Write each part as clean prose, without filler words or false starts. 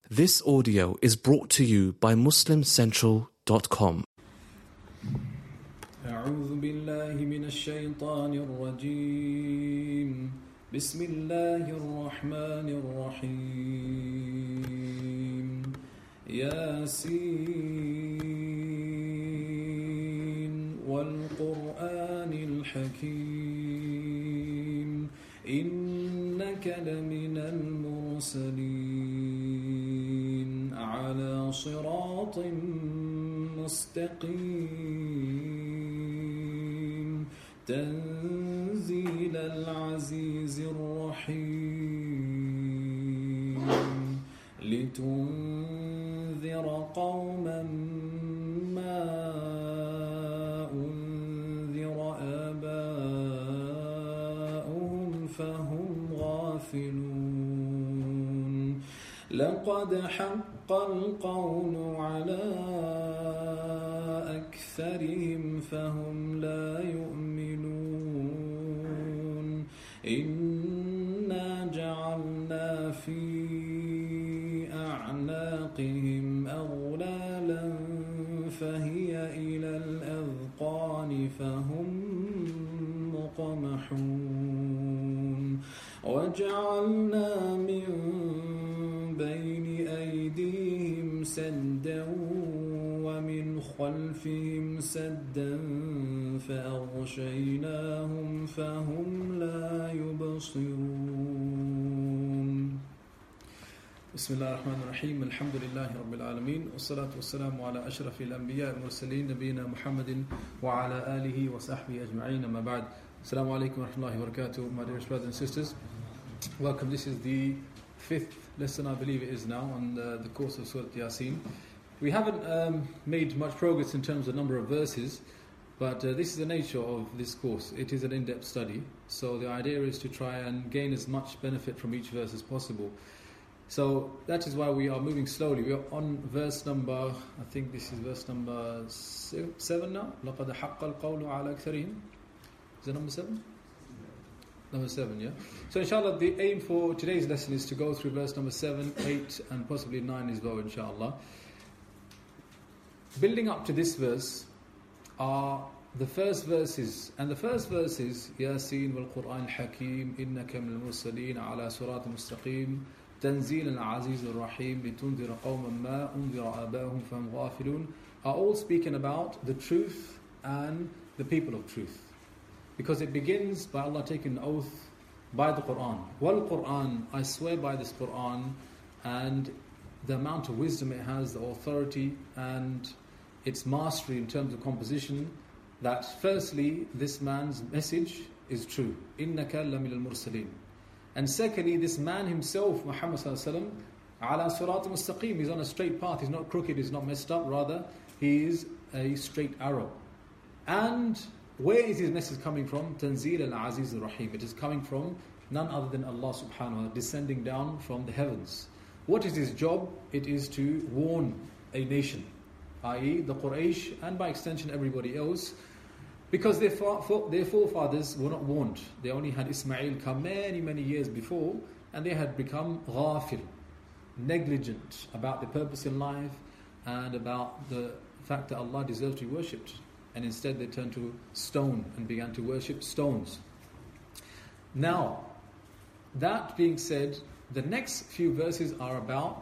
This audio is brought to you by MuslimCentral.com. أعوذ بالله من الشيطان الرجيم بسم الله الرحمن الرحيم ياسين والقرآن الحكيم إنك لمن المرسلين على صراط مستقيم تنزيل العزيز الرحيم لتنذر قوما ما أنذر آباؤهم فهم غافلون لقد حق القول على أكثرهم فهم لا يؤمنون إنا جعلنا في أعناقهم أغلالا فهي إلى الأذقان فهم مقمحون وجعلنا من بين أيديهم سدا ومن خلفهم سدا فأغشيناهم فهم لا يبصرون بسم الله الرحمن الرحيم الحمد لله رب العالمين والصلاة والسلام على أشرف الأنبياء والمرسلين نبينا محمد وعلى آله وصحبه أجمعين أما بعد السلام عليكم ورحمة الله وبركاته. My dearest brothers and sisters, welcome. This is the fifth lesson, I believe it is now, on the course of Surah Yasin. We haven't made much progress in terms of number of verses, but this is the nature of this course. It is an in-depth study, so the idea is to try and gain as much benefit from each verse as possible. So that is why we are moving slowly. We are on verse number, I think this is verse number 7 now. لَقَدْ حَقَّ الْقَوْلُ عَلَى أَكْثَرِهِمْ. Is it number 7? Number 7, yeah. So inshallah, the aim for today's lesson is to go through verse number 7, 8 and possibly 9 as well, inshallah. Building up to this verse are the first verses, and the first verse is Yasin wal Quran al-Hakim innaka min al-mursalin ala surat mustaqim tanzil al-aziz al-rahim litundira qawman ma undira abahum fahum ghafilun, are all speaking about the truth and the people of truth. Because it begins by Allah taking an oath by the Quran. Wal Quran, I swear by this Quran, and the amount of wisdom it has, the authority and its mastery in terms of composition, that firstly, this man's message is true. إِنَّكَ لَمِنَ الْمُرْسَلِينَ. And secondly, this man himself, Muhammad sallallahu alaihi wasallam, ala surat mustaqim, he's on a straight path, he's not crooked, he's not messed up, rather, he is a straight arrow. And where is his message coming from? Tanzil al-Aziz al-Rahim. It is coming from none other than Allah subhanahu wa ta'ala, descending down from the heavens. What is his job? It is to warn a nation, i.e. the Quraysh, and by extension everybody else, because their forefathers were not warned. They only had Ismail come many years before, and they had become ghafil, negligent about the purpose in life and about the fact that Allah deserves to be worshipped. And instead they turned to stone and began to worship stones. Now, that being said, the next few verses are about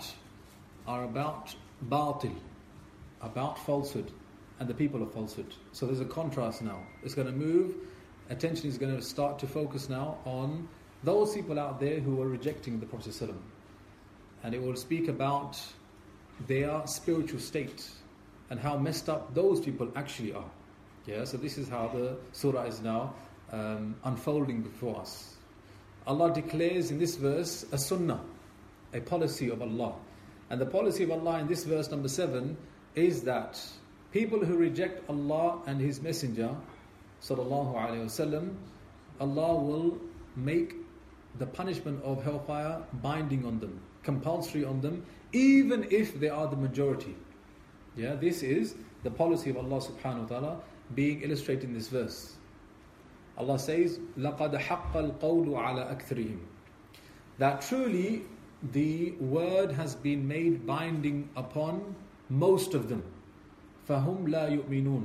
batil, about falsehood and the people of falsehood. So there's a contrast now. It's going to move, attention is going to start to focus now on those people out there who are rejecting the Prophet ﷺ. And it will speak about their spiritual state and how messed up those people actually are. Yeah, so this is how the surah is now unfolding before us. Allah declares in this verse a sunnah, a policy of Allah. And the policy of Allah in this verse number 7 is that people who reject Allah and His Messenger, sallallahu alaihi wasallam, Allah will make the punishment of hellfire binding on them, compulsory on them, even if they are the majority. Yeah, this is the policy of Allah subhanahu wa ta'ala being illustrated in this verse. Allah says, لَقَدْ حَقَّ الْقَوْلُ عَلَى أَكْثَرِهِمْ. That truly the word has been made binding upon most of them. فَهُمْ لَا يُؤْمِنُونَ,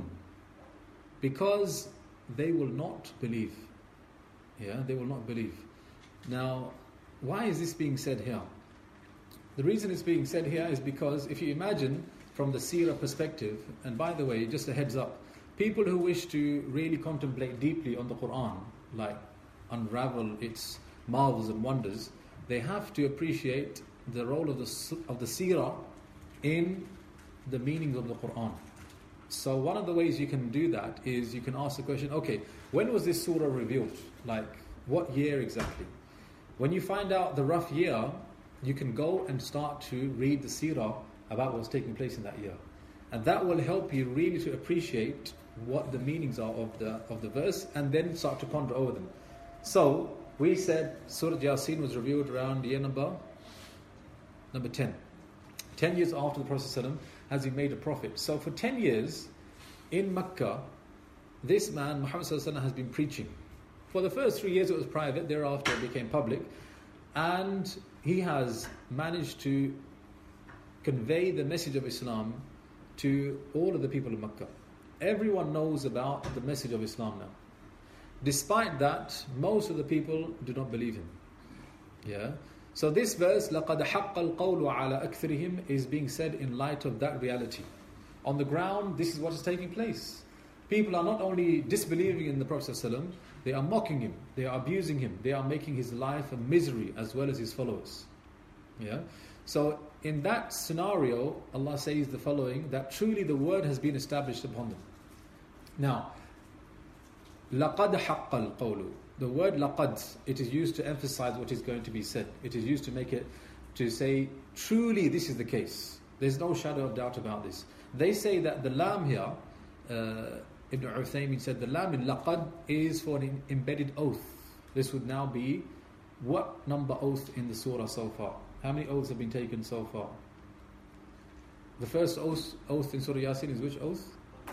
because they will not believe. Yeah, they will not believe. Now, why is this being said here? The reason it's being said here is because if you imagine from the seerah perspective, and by the way, just a heads up, people who wish to really contemplate deeply on the Quran, like unravel its marvels and wonders, they have to appreciate the role of the seerah in the meanings of the Quran. So one of the ways you can do that is you can ask the question, okay, when was this surah revealed? Like, what year exactly? When you find out the rough year, you can go and start to read the seerah about what's taking place in that year. And that will help you really to appreciate what the meanings are of the verse, and then start to ponder over them. So, we said Surah Yasin was revealed around year number 10. 10 years after the Prophet ﷺ has been made a prophet. So for 10 years in Mecca, this man, Muhammad ﷺ, has been preaching. For the first 3 years it was private, thereafter it became public. And he has managed to convey the message of Islam to all of the people of Mecca. Everyone knows about the message of Islam now. Despite that, most of the people do not believe him. Yeah. So this verse, لَقَدْ حَقَّ الْقَوْلُ عَلَى أَكْثَرِهِمْ, is being said in light of that reality. On the ground, this is what is taking place. People are not only disbelieving in the Prophet ﷺ, they are mocking him, they are abusing him, they are making his life a misery as well as his followers. Yeah. So in that scenario, Allah says the following, that truly the word has been established upon them. Now, لَقَدْ حَقَّ الْقَوْلُ. The word laqad, it is used to emphasize what is going to be said. It is used to make it, to say, truly this is the case. There's no shadow of doubt about this. They say that the lam here, Ibn Uthaymin said, the lam in laqad is for an embedded oath. This would now be what number oath in the surah so far? How many oaths have been taken so far? The first oath in Surah Yasin is which oath?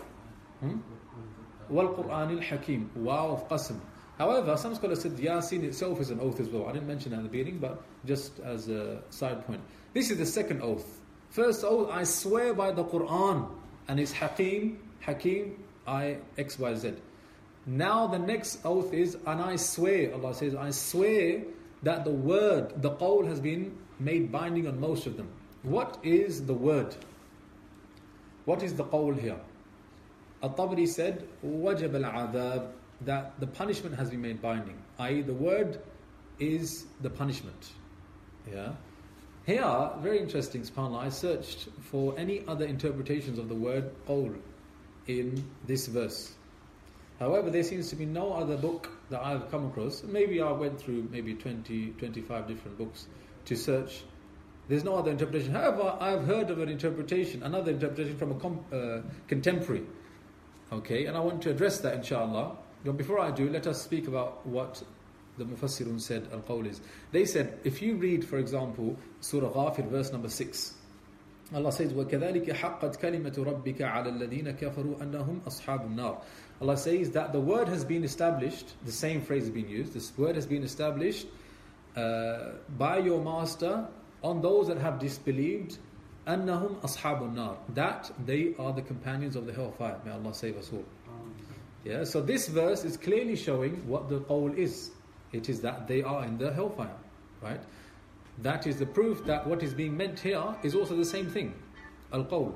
Wal Qur'anil Hakim. Wow of Qasm. However, some scholars said Yasin itself is an oath as well. I didn't mention that in the beginning, but just as a side point. This is the second oath. First oath, I swear by the Qur'an and its Hakim, I X, Y, Z. Now the next oath is, and I swear, Allah says, I swear that the word, the qawl, has been made binding on most of them. What is the word? What is the qawl here? At-Tabari said, وَجَبَ الْعَذَابِ, that the punishment has been made binding, i.e. the word is the punishment. Yeah. Here, very interesting, subhanAllah, I searched for any other interpretations of the word qawl in this verse. However, there seems to be no other book that I've come across. Maybe I went through maybe 20, 25 different books to search. There's no other interpretation. However, I've heard of another interpretation from a contemporary. Okay, and I want to address that, inshallah. But before I do, let us speak about what the Mufassirun said al-qawl is. They said, if you read, for example, Surah Ghafir, verse number 6, Allah says, وَكَذَلِكَ حَقَّتْ كَلِمَةُ رَبِّكَ عَلَى الَّذِينَ كَفَرُوا أَنَّهُمْ أَصْحَابُ النَّارِ. Allah says that the word has been established, the same phrase has been used, this word has been established by your master on those that have disbelieved, أَنَّهُمْ أَصْحَابُ النَّارِ, that they are the companions of the hellfire. May Allah save us all. Yeah, so this verse is clearly showing what the qawl is. It is that they are in the hellfire, right? That is the proof that what is being meant here is also the same thing, al-qawl.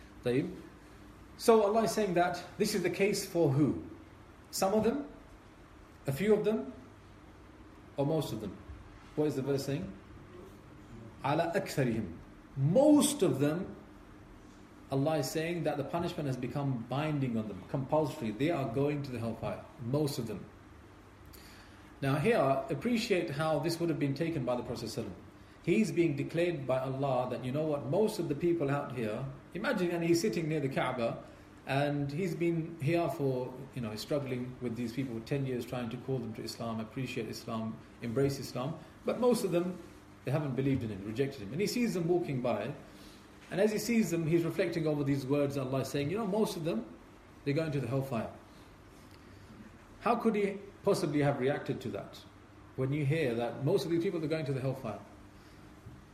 So Allah is saying that this is the case for who? Some of them, a few of them, or most of them? What is the verse saying? Ala aktharihim. Most of them, Allah is saying that the punishment has become binding on them, compulsory. They are going to the hellfire. Most of them. Now here, appreciate how this would have been taken by the Prophet ﷺ. He's being declared by Allah that, you know what, most of the people out here, imagine, and he's sitting near the Kaaba, and he's been here for, struggling with these people for 10 years, trying to call them to Islam, appreciate Islam, embrace Islam, but most of them, they haven't believed in him, rejected him. And he sees them walking by, and as he sees them, he's reflecting over these words Allah is saying, most of them, they're going to the hellfire. How could he possibly have reacted to that when you hear that most of these people are going to the hellfire?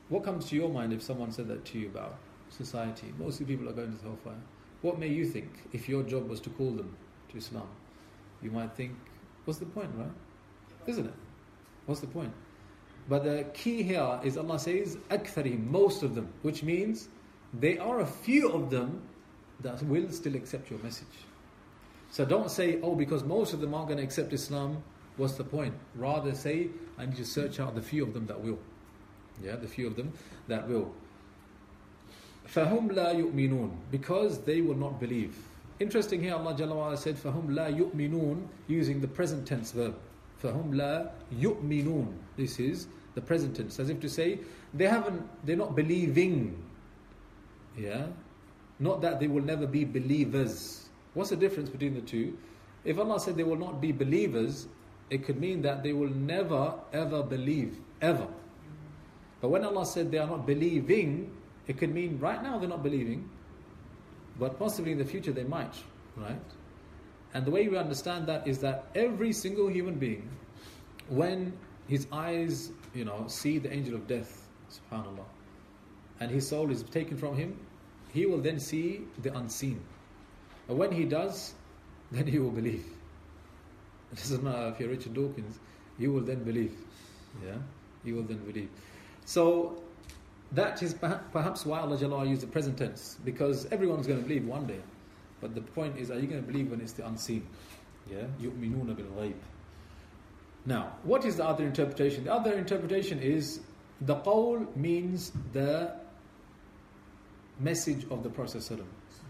What comes to your mind if someone said that to you about society? Most of the people are going to the hellfire. What may you think if your job was to call them to Islam? You might think, what's the point, right? Isn't it? What's the point? But the key here is Allah says, أَكْثَرِهِمْ, most of them, which means there are a few of them that will still accept your message. So don't say, oh, because most of them aren't going to accept Islam, what's the point? Rather say, I need to search out the few of them that will. Yeah, the few of them that will. فَهُمْ لَا يُؤْمِنُونَ, because they will not believe. Interesting here, Allah Jalla wa Ala said, فَهُمْ لَا يُؤْمِنُونَ, using the present tense verb. فَهُمْ لَا يُؤْمِنُونَ. This is the present tense, as if to say, they're not believing. Yeah? Not that they will never be believers. What's the difference between the two? If Allah said they will not be believers, it could mean that they will never ever believe, ever. But when Allah said they are not believing, it could mean right now they're not believing, but possibly in the future they might, right? And the way we understand that is that every single human being, when his eyes, see the angel of death, subhanallah, and his soul is taken from him, he will then see the unseen. And when he does, then he will believe. It doesn't matter if you're Richard Dawkins, you will then believe. Yeah, you will then believe. So that is perhaps why Allah Jalla used the present tense, because everyone's going to believe one day. But the point is, are you going to believe when it's the unseen? Yeah, يُؤْمِنُونَ بِالْغَيْبِ. Now, what is the other interpretation? The other interpretation is the qawl means the message of the Prophet ﷺ.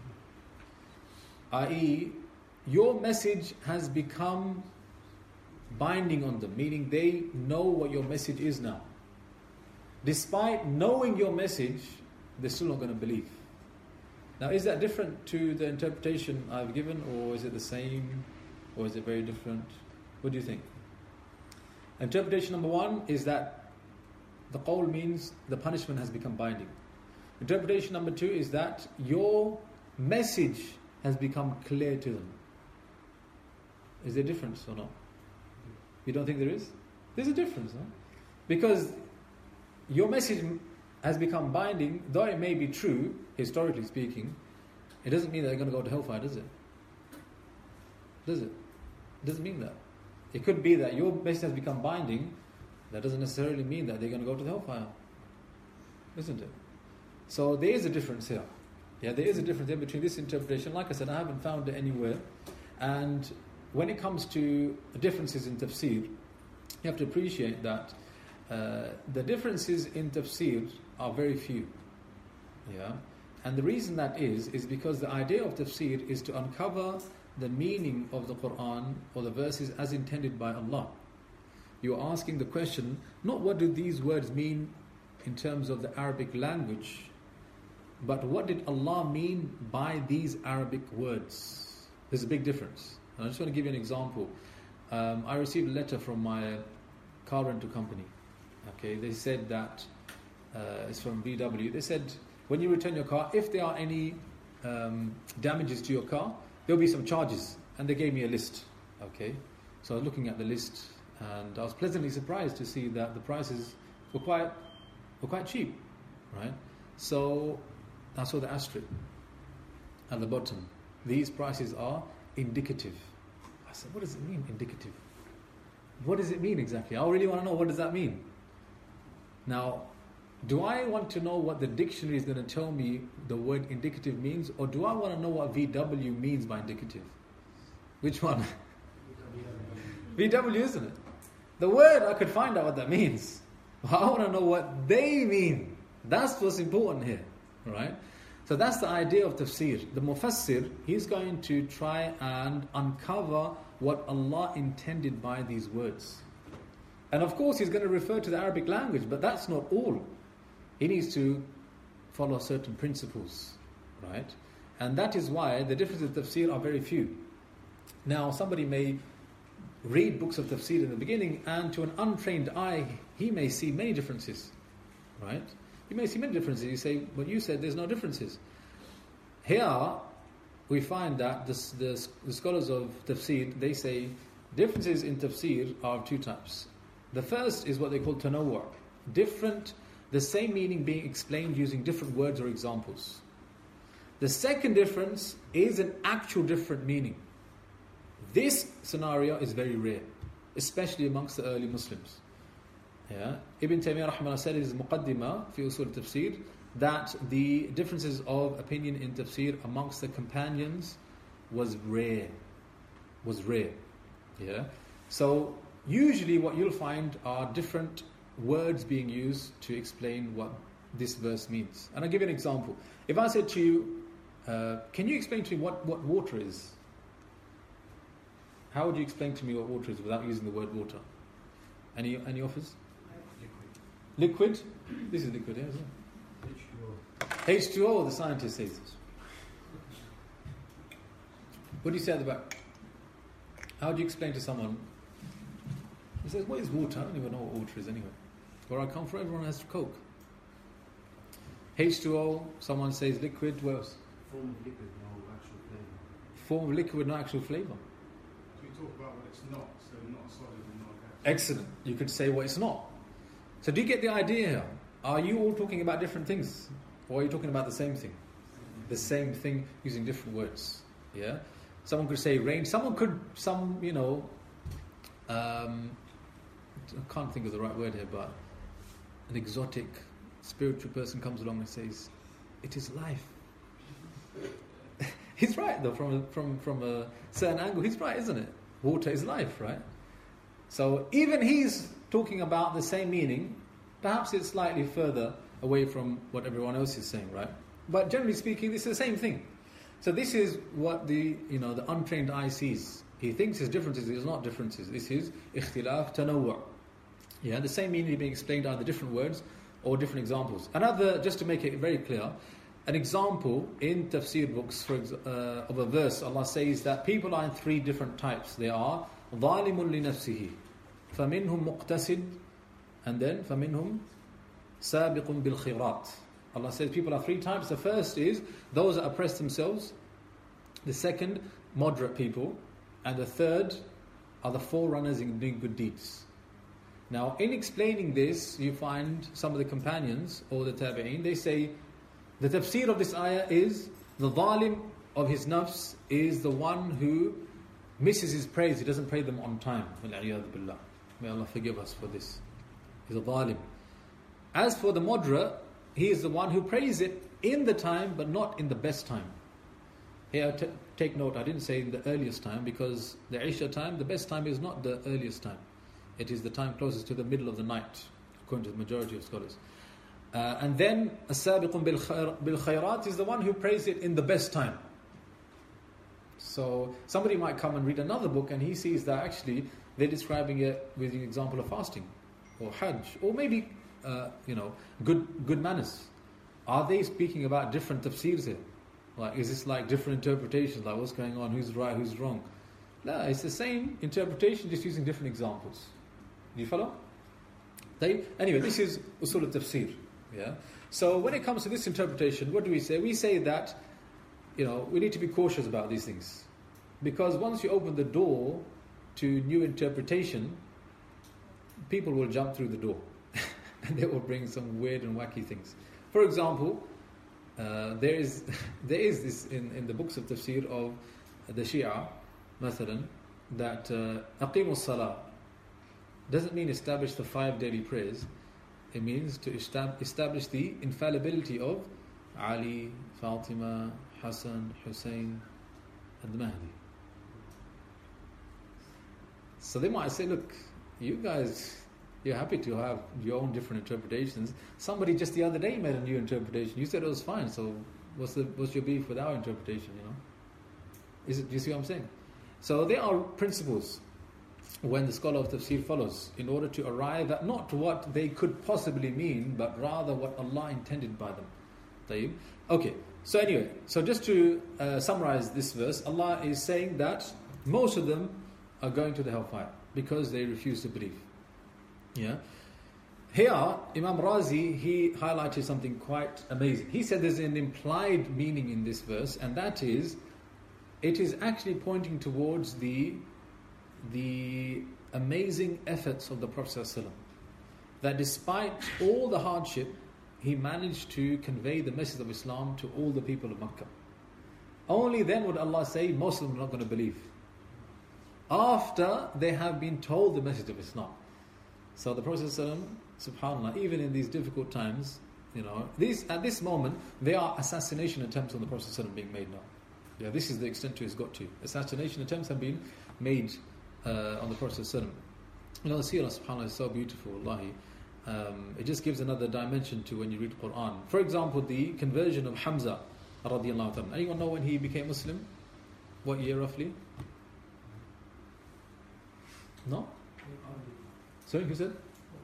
i.e., your message has become binding on them, meaning they know what your message is now. Despite knowing your message, they're still not going to believe. Now, is that different to the interpretation I've given, or is it the same, or is it very different? What do you think? Interpretation number one is that the qawl means the punishment has become binding. Interpretation number two is that your message has become clear to them. Is there a difference or not? You don't think there is? There's a difference, huh? Because your message has become binding, though it may be true, historically speaking, it doesn't mean that they're going to go to hellfire, does it? Does it? It doesn't mean that. It could be that your message has become binding, that doesn't necessarily mean that they're going to go to the hellfire. Isn't it? So there is a difference here. Yeah, there is a difference here between this interpretation. Like I said, I haven't found it anywhere. And when it comes to differences in tafsir, you have to appreciate that the differences in tafsir are very few. Yeah, and the reason that is because the idea of tafsir is to uncover the meaning of the Quran or the verses as intended by Allah. You are asking the question, not what do these words mean in terms of the Arabic language, but what did Allah mean by these Arabic words? There's a big difference. And I just want to give you an example. I received a letter from my car rental company. Okay, they said that it's from VW. They said when you return your car, if there are any damages to your car, there'll be some charges. And they gave me a list. Okay, so I was looking at the list, and I was pleasantly surprised to see that the prices were quite cheap, right? So I saw the asterisk at the bottom. These prices are indicative. I said, what does it mean, indicative? What does it mean exactly? I really want to know, what does that mean? Now, do I want to know what the dictionary is going to tell me the word indicative means, or do I want to know what VW means by indicative? Which one? VW, isn't it? The word, I could find out what that means. I want to know what they mean. That's what's important here, right? So that's the idea of tafsir. The mufassir, he's going to try and uncover what Allah intended by these words. And of course he's going to refer to the Arabic language, but that's not all. He needs to follow certain principles, right? And that is why the differences of tafsir are very few. Now, somebody may read books of tafsir in the beginning, and to an untrained eye, he may see many differences, right? You may see many differences. You say, but you said there's no differences. Here, we find that the scholars of tafsir, they say differences in tafsir are of two types. The first is what they call tanawwu', different the same meaning being explained using different words or examples. The second difference is an actual different meaning. This scenario is very rare, especially amongst the early Muslims. Yeah. Ibn Taymiyyah rahimahullah said in his Muqaddimah fi Usul Tafsir that the differences of opinion in tafsir amongst the companions was rare. Yeah. So usually what you'll find are different words being used to explain what this verse means. And I'll give you an example. If I said to you, can you explain to me what water is? How would you explain to me what water is without using the word water? Any offers? Liquid? This is liquid, isn't it? H2O, the scientist says this. What do you say at the back? How do you explain to someone? He says, what is water? I don't even know what water is anyway. Where I come from, everyone has Coke. H2O, someone says liquid, what else? Form of liquid, no actual flavour. Form of liquid, no actual flavour. So we talk about what it's not, so not solid and not gas. Excellent. You could say what it's not. So do you get the idea here? Are you all talking about different things? Or are you talking about the same thing? The same thing using different words. Yeah? Someone could say rain. Someone could, I can't think of the right word here, but an exotic spiritual person comes along and says, it is life. He's right though, from a certain angle, he's right, isn't it? Water is life, right? So even he's talking about the same meaning, perhaps it's slightly further away from what everyone else is saying, right? But generally speaking, this is the same thing. So this is what the untrained eye sees. He thinks his differences, it's not differences. This is ikhtilaf tanawwu'. Yeah, the same meaning being explained either different words or different examples. Another, just to make it very clear, an example in tafsir books of a verse, Allah says that people are in three different types. They are ظَالِمٌ لِنَفْسِهِ فَمِنْهُمْ مُقْتَسِدٌ and then فَمِنْهُمْ سَابِقٌ بِالْخِيرَاتِ. Allah says people are three types. The first is those that oppress themselves. The second, moderate people. And the third are the forerunners in doing good deeds. Now, in explaining this, you find some of the companions or the tabi'een, they say the tafsir of this ayah is the zalim of his nafs is the one who misses his praise. He doesn't pray them on time. May Allah forgive us for this. He's a zalim. As for the moderate, he is the one who prays it in the time but not in the best time. Here, take note, I didn't say in the earliest time, because the Isha time, the best time is not the earliest time. It is the time closest to the middle of the night, according to the majority of scholars. And then, as-sabiqun bil khayrat is the one who prays it in the best time. So, somebody might come and read another book and he sees that actually they're describing it with the example of fasting, or hajj, or maybe, good manners. Are they speaking about different tafsirs here? Like, is this like different interpretations? Like, what's going on? Who's right? Who's wrong? No, it's the same interpretation, just using different examples. Do you follow? Anyway, this is usul al-tafsir. Yeah. So when it comes to this interpretation, what do we say? We say that, we need to be cautious about these things, because once you open the door to new interpretation, people will jump through the door, and they will bring some weird and wacky things. For example, there is this in the books of tafsir of the Shia, مثلا, that أقيموا الصلاة doesn't mean establish the 5 daily prayers. It means to establish the infallibility of Ali, Fatima, Hassan, Hussein, and the Mahdi. So they might say, look, you guys, you're happy to have your own different interpretations. Somebody just the other day made a new interpretation. You said it was fine, so what's your beef with our interpretation, Do you see what I'm saying? So there are principles when the scholar of tafsir follows in order to arrive at not what they could possibly mean, but rather what Allah intended by them. Tayyib? Okay, so anyway, so just to summarize this verse, Allah is saying that most of them are going to the hellfire because they refuse to believe. Yeah. Here, Imam Razi, he highlighted something quite amazing. He said there's an implied meaning in this verse, and that is, it is actually pointing towards the amazing efforts of the Prophet ﷺ. that despite all the hardship, he managed to convey the message of Islam to all the people of Makkah. Only then would Allah say, most of them are not going to believe. After they have been told the message of Islam. So the Prophet ﷺ, subhanAllah, even in these difficult times, at this moment, there are assassination attempts on the Prophet ﷺ being made now. Yeah, this is the extent to it's got to. Assassination attempts have been made on the Prophet ﷺ. The seerah, subhanAllah, is so beautiful, wallahi. It just gives another dimension to when you read Quran. For example, the conversion of Hamza, radiallahu ta'ala. Anyone know when he became Muslim? What year roughly? No? Sorry, who said?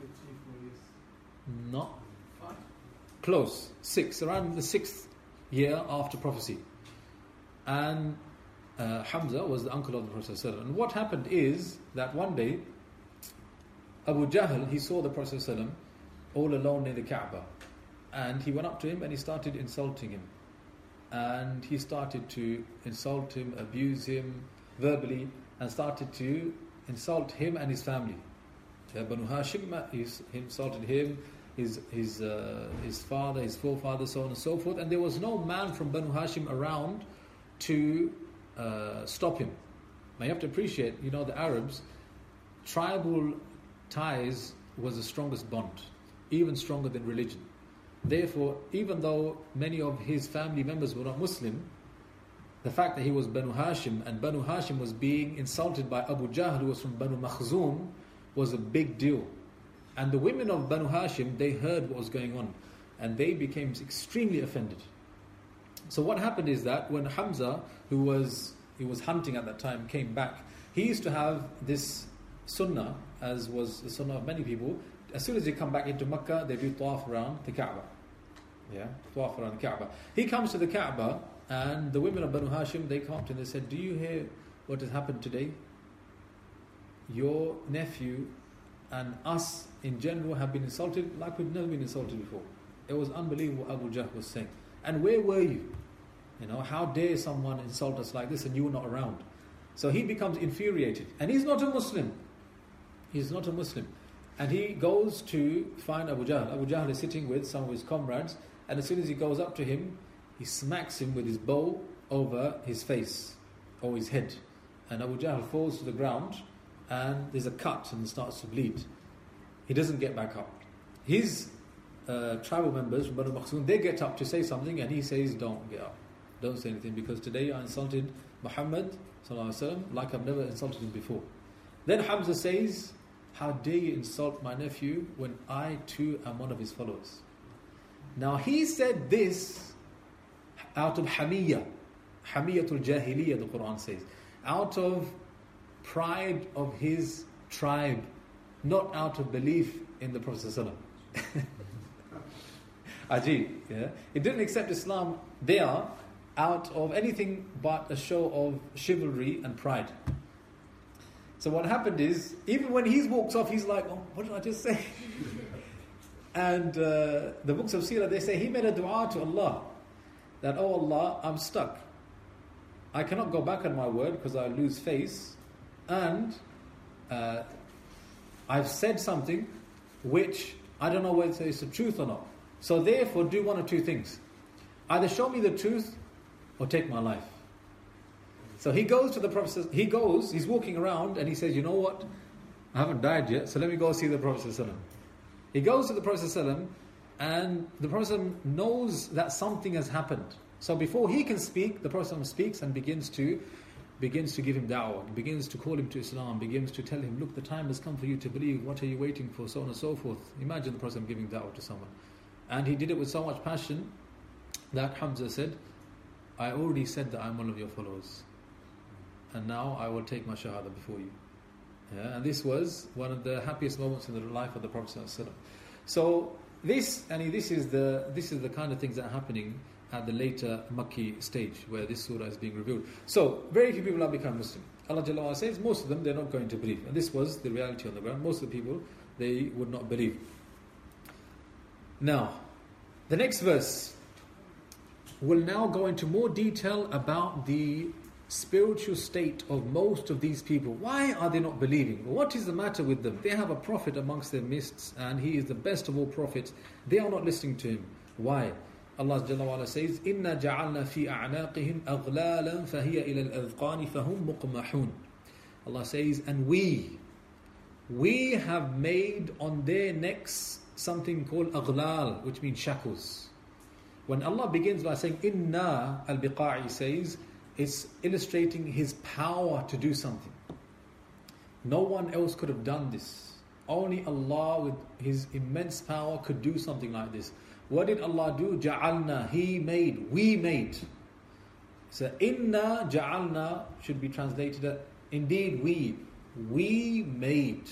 No. Close. 6. Around the 6th year after prophecy. And Hamza was the uncle of the Prophet ﷺ. And what happened is that one day, Abu Jahl, he saw the Prophet ﷺ all alone near the Kaaba. And he went up to him and he started insulting him. And he started to insult him, abuse him verbally, and started to insult him and his family. Banu Hashim, he insulted him, his father, his forefather, so on and so forth. And there was no man from Banu Hashim around to stop him. Now you have to appreciate, the Arabs, tribal ties was the strongest bond, even stronger than religion. Therefore, even though many of his family members were not Muslim, the fact that he was Banu Hashim and Banu Hashim was being insulted by Abu Jahl, who was from Banu Makhzum, was a big deal. And the women of Banu Hashim, they heard what was going on and they became extremely offended. So what happened is that when Hamza, he was hunting at that time, came back, he used to have this sunnah, as was the sunnah of many people. As soon as they come back into Makkah, they do tawaf around the Kaaba. Yeah, tawaf around the Kaaba. He comes to the Kaaba, and the women of Banu Hashim, they come to him and they said, "Do you hear what has happened today? Your nephew and us in general have been insulted like we've never been insulted before." It was unbelievable what Abu Jahl was saying. And where were you? How dare someone insult us like this and you were not around? So he becomes infuriated. And he's not a Muslim. He's not a Muslim. And he goes to find Abu Jahl. Abu Jahl is sitting with some of his comrades. And as soon as he goes up to him, he smacks him with his bow over his face or his head. And Abu Jahl falls to the ground and there's a cut and starts to bleed. He doesn't get back up. His tribal members from Banu Makhzum, they get up to say something and he says, "Don't get up. Don't say anything, because today I insulted Muhammad like I've never insulted him before." Then Hamza says, "How dare you insult my nephew when I too am one of his followers?" Now he said this out of Hamiyatul Jahiliyyah, the Quran says, out of pride of his tribe, not out of belief in the Prophet ﷺ. Ajib, yeah? He didn't accept Islam there out of anything but a show of chivalry and pride. So what happened is, even when he walks off, he's like, "Oh, what did I just say?" And the books of Seerah, they say he made a dua to Allah that, "Oh Allah, I'm stuck. I cannot go back on my word because I lose face, and I've said something which I don't know whether it's the truth or not. So therefore, do one of two things: either show me the truth or take my life." So he goes to the Prophet. He's walking around and he says, "You know what? I haven't died yet, so let me go see the Prophet ﷺ." He goes to the Prophet ﷺ, and the Prophet ﷺ knows that something has happened. So before he can speak, the Prophet ﷺ speaks and begins to give him da'wah, begins to call him to Islam, begins to tell him, "Look, the time has come for you to believe. What are you waiting for?" So on and so forth. Imagine the Prophet ﷺ giving da'wah to someone. And he did it with so much passion that Hamza said, "I already said that I'm one of your followers. And now I will take my shahada before you." Yeah, and this was one of the happiest moments in the life of the Prophet ﷺ. So this is the kind of things that are happening at the later Makki stage where this surah is being revealed. So very few people have become Muslim. Allah Jalla wa Ala says most of them, they're not going to believe. And this was the reality on the ground. Most of the people, they would not believe. Now, the next verse will now go into more detail about the spiritual state of most of these people. Why are they not believing? What is the matter with them? They have a prophet amongst their midst, and he is the best of all prophets. They are not listening to him. Why? Allah Jalla wa Ala says, "Inna ja'alna fi a'naqihim aghlalan fahiya ila al-adhqani fahum muqmahun." Allah says, and we have made on their necks something called aghlal, which means shackles. When Allah begins by saying Inna, Al-Biqa'i says, it's illustrating His power to do something. No one else could have done this. Only Allah with His immense power could do something like this. What did Allah do? Ja'alna, He made, we made. So Inna Ja'alna should be translated as indeed we made.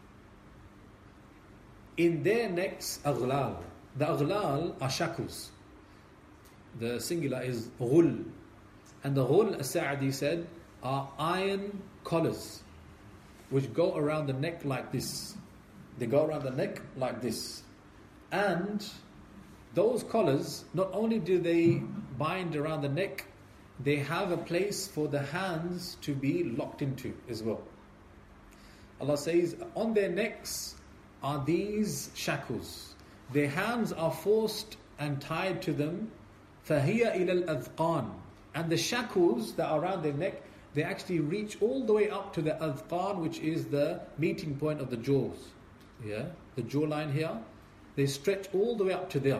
In their necks aghlal. The aghlal are shackles. The singular is ghul. And the ghul, as-Sa'di said, are iron collars which go around the neck like this. They go around the neck like this. And those collars, not only do they bind around the neck, they have a place for the hands to be locked into as well. Allah says, on their necks are these shackles. Their hands are forced and tied to them. فَهِيَ إِلَى الْأَذْقَانِ. And the shackles that are around their neck, they actually reach all the way up to the adhqan, which is the meeting point of the jaws. Yeah, the jawline here. They stretch all the way up to there.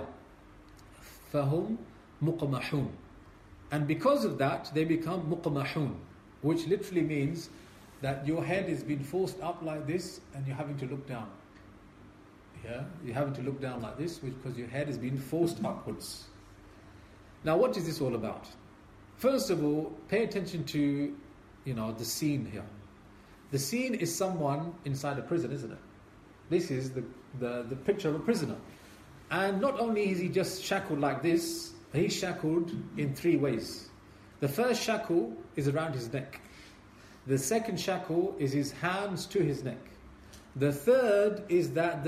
فَهُمْ مُقْمَحُونَ. And because of that, they become muqmahun, which literally means that your head is being forced up like this and you're having to look down. Yeah, you're having to look down like this because your head is being forced upwards. Now, what is this all about? First of all, pay attention to, the scene here. The scene is someone inside a prison, isn't it? This is the picture of a prisoner. And not only is he just shackled like this, he's shackled in three ways. The first shackle is around his neck. The second shackle is his hands to his neck. The third is that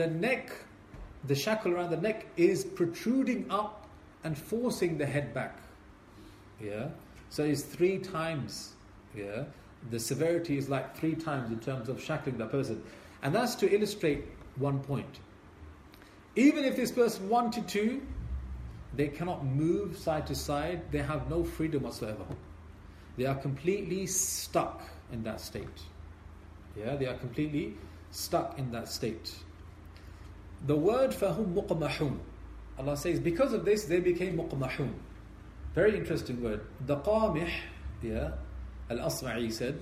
the shackle around the neck is protruding up and forcing the head back. Yeah. So it's 3 times. Yeah. The severity is like 3 times in terms of shackling that person. And that's to illustrate one point. Even if this person wanted to, they cannot move side to side. They have no freedom whatsoever. They are completely stuck in that state. Yeah, they are completely stuck in that state. The word فَهُمْ مُقْمَحُونَ. Allah says, because of this, they became muqmahun. Very interesting word. The Qamih, Al-Asma'i said,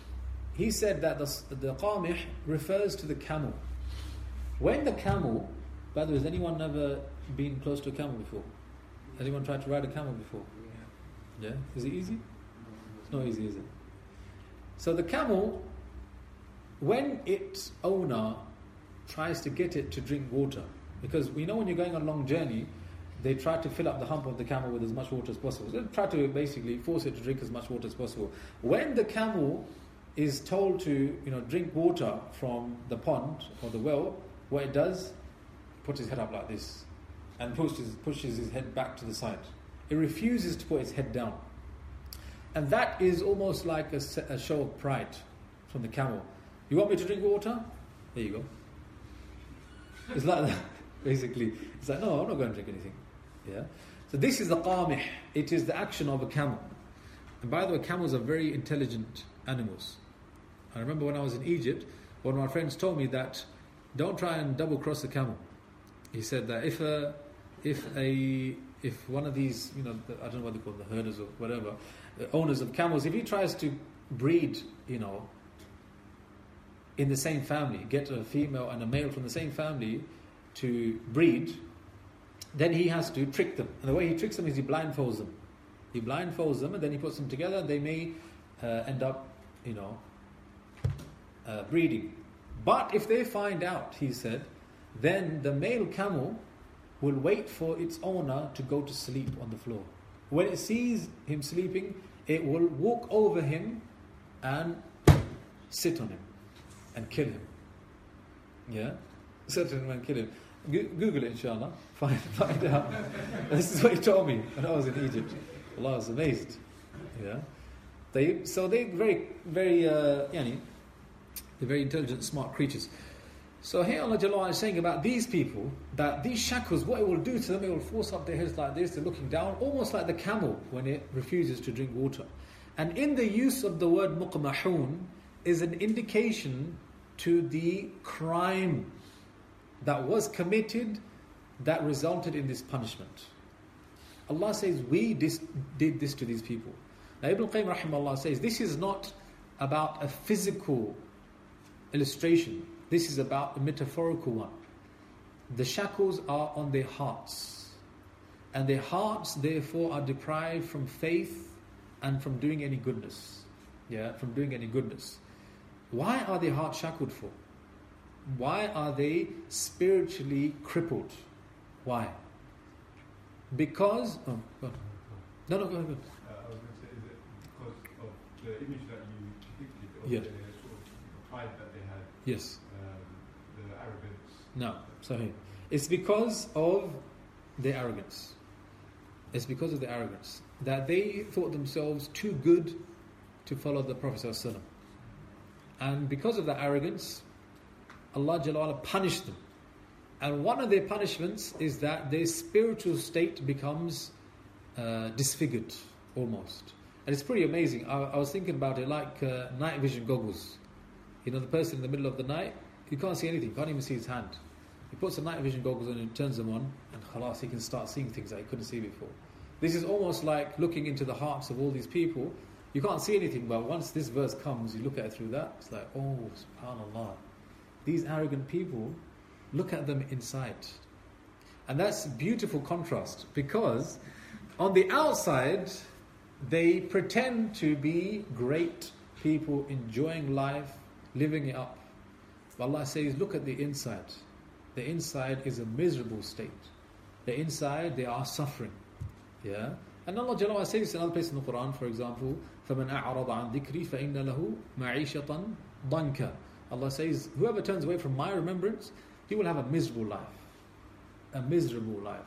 he said that the Qamih refers to the camel. When the camel, by the way, has anyone ever been close to a camel before? Anyone tried to ride a camel before? Yeah? Is it easy? It's not easy, is it? So the camel, when its owner tries to get it to drink water, because we know when you're going on a long journey, they try to fill up the hump of the camel with as much water as possible. So they try to basically force it to drink as much water as possible. When the camel is told to, drink water from the pond or the well, what it does, puts his head up like this and pushes his head back to the side. It refuses to put its head down. And that is almost like a show of pride from the camel. You want me to drink water? There you go. It's like that. Basically, it's like, no, I'm not going to drink anything. Yeah. So this is the qamih. It is the action of a camel. And by the way, camels are very intelligent animals. I remember when I was in Egypt, one of my friends told me that don't try and double cross a camel. He said that if one of these, I don't know what they call them, the herders or whatever, the owners of camels, if he tries to breed, in the same family, get a female and a male from the same family to breed, then he has to trick them. And the way he tricks them is he blindfolds them. He blindfolds them and then he puts them together and they may end up, breeding. But if they find out, he said, then the male camel will wait for its owner to go to sleep on the floor. When it sees him sleeping, it will walk over him and sit on him and kill him. Yeah? Sit on him and kill him. Google it, inshallah. Find out. This is what he told me when I was in Egypt. Allah, I was amazed. Yeah? So they're very, very, they're very intelligent, smart creatures. So here Allah Jalla is saying about these people, that these shackles, what it will do to them, it will force up their heads like this, they're looking down, almost like the camel when it refuses to drink water. And in the use of the word muqmahun is an indication to the crime that was committed that resulted in this punishment. Allah says, we did this to these people. Now Ibn Qayyim rahimahullah says, this is not about a physical illustration. This is about a metaphorical one. The shackles are on their hearts. And their hearts, therefore, are deprived from faith and from doing any goodness. From doing any goodness. Why are their hearts shackled for? Why are they spiritually crippled? Why? Because... go on. No, go ahead. I was going to say, is it because of the image that you depicted, of Yeah. the sort of pride that they had, Yes. the arrogance? No, sorry. It's because of their arrogance. It's because of their arrogance. That they thought themselves too good to follow the Prophet ﷺ. And because of that arrogance, Allah Jalla wa'ala punished them. And one of their punishments is that their spiritual state becomes disfigured, almost. And it's pretty amazing. I was thinking about it like night vision goggles. You know, the person in the middle of the night, you can't see anything, can't even see his hand. He puts the night vision goggles on and turns them on, and khalas, he can start seeing things that he couldn't see before. This is almost like looking into the hearts of all these people. You can't see anything, but once this verse comes, you look at it through that, it's like, oh, subhanAllah. These arrogant people, look at them inside. And that's a beautiful contrast, because on the outside, they pretend to be great people, enjoying life, living it up. But Allah says, look at the inside. The inside is a miserable state. The inside, they are suffering. Yeah? And Allah Jalla says in another place in the Quran, for example, فَمَنْ أَعْرَضَ عَنْ ذِكْرِي فَإِنَّ لَهُ مَعِيشَةً ضَنْكَ. Allah says, whoever turns away from my remembrance, he will have a miserable life. A miserable life.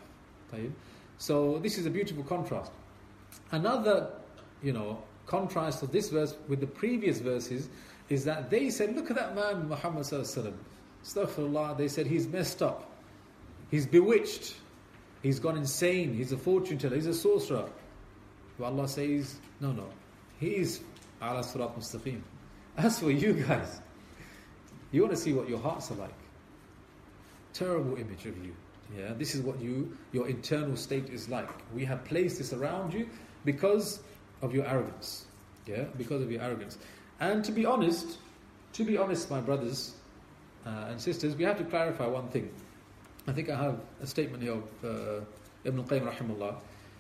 So this is a beautiful contrast. Another, contrast of this verse with the previous verses is that they said, look at that man, Muhammad sallallahu alaihi wasallam. Astaghfirullah, they said he's messed up. He's bewitched. He's gone insane. He's a fortune teller. He's a sorcerer. But Allah says, no. He's ala sirat mustaqim. As for you guys, you want to see what your hearts are like. Terrible image of you. Yeah, this is what your internal state is like. We have placed this around you because of your arrogance. Yeah, because of your arrogance. And to be honest, my brothers and sisters, we have to clarify one thing. I think I have a statement here of Ibn Qayyim rahimahullah.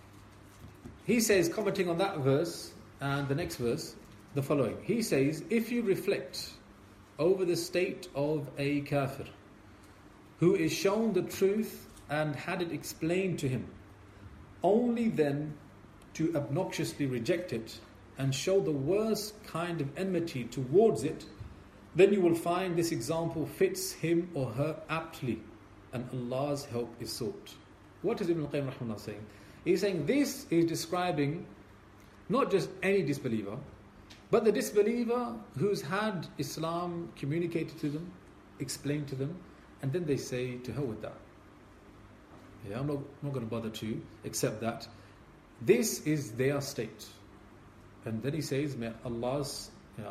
He says, commenting on that verse and the next verse, the following. He says, if you reflect over the state of a kafir who is shown the truth and had it explained to him, only then to obnoxiously reject it and show the worst kind of enmity towards it, then you will find this example fits him or her aptly, and Allah's help is sought. What is Ibn Qayyim rahimahullah saying? He's saying this is describing not just any disbeliever, but the disbeliever who's had Islam communicated to them, explained to them, and then they say, to hell with that. Yeah, I'm not going to bother to accept that. This is their state. And then he says, may Allah's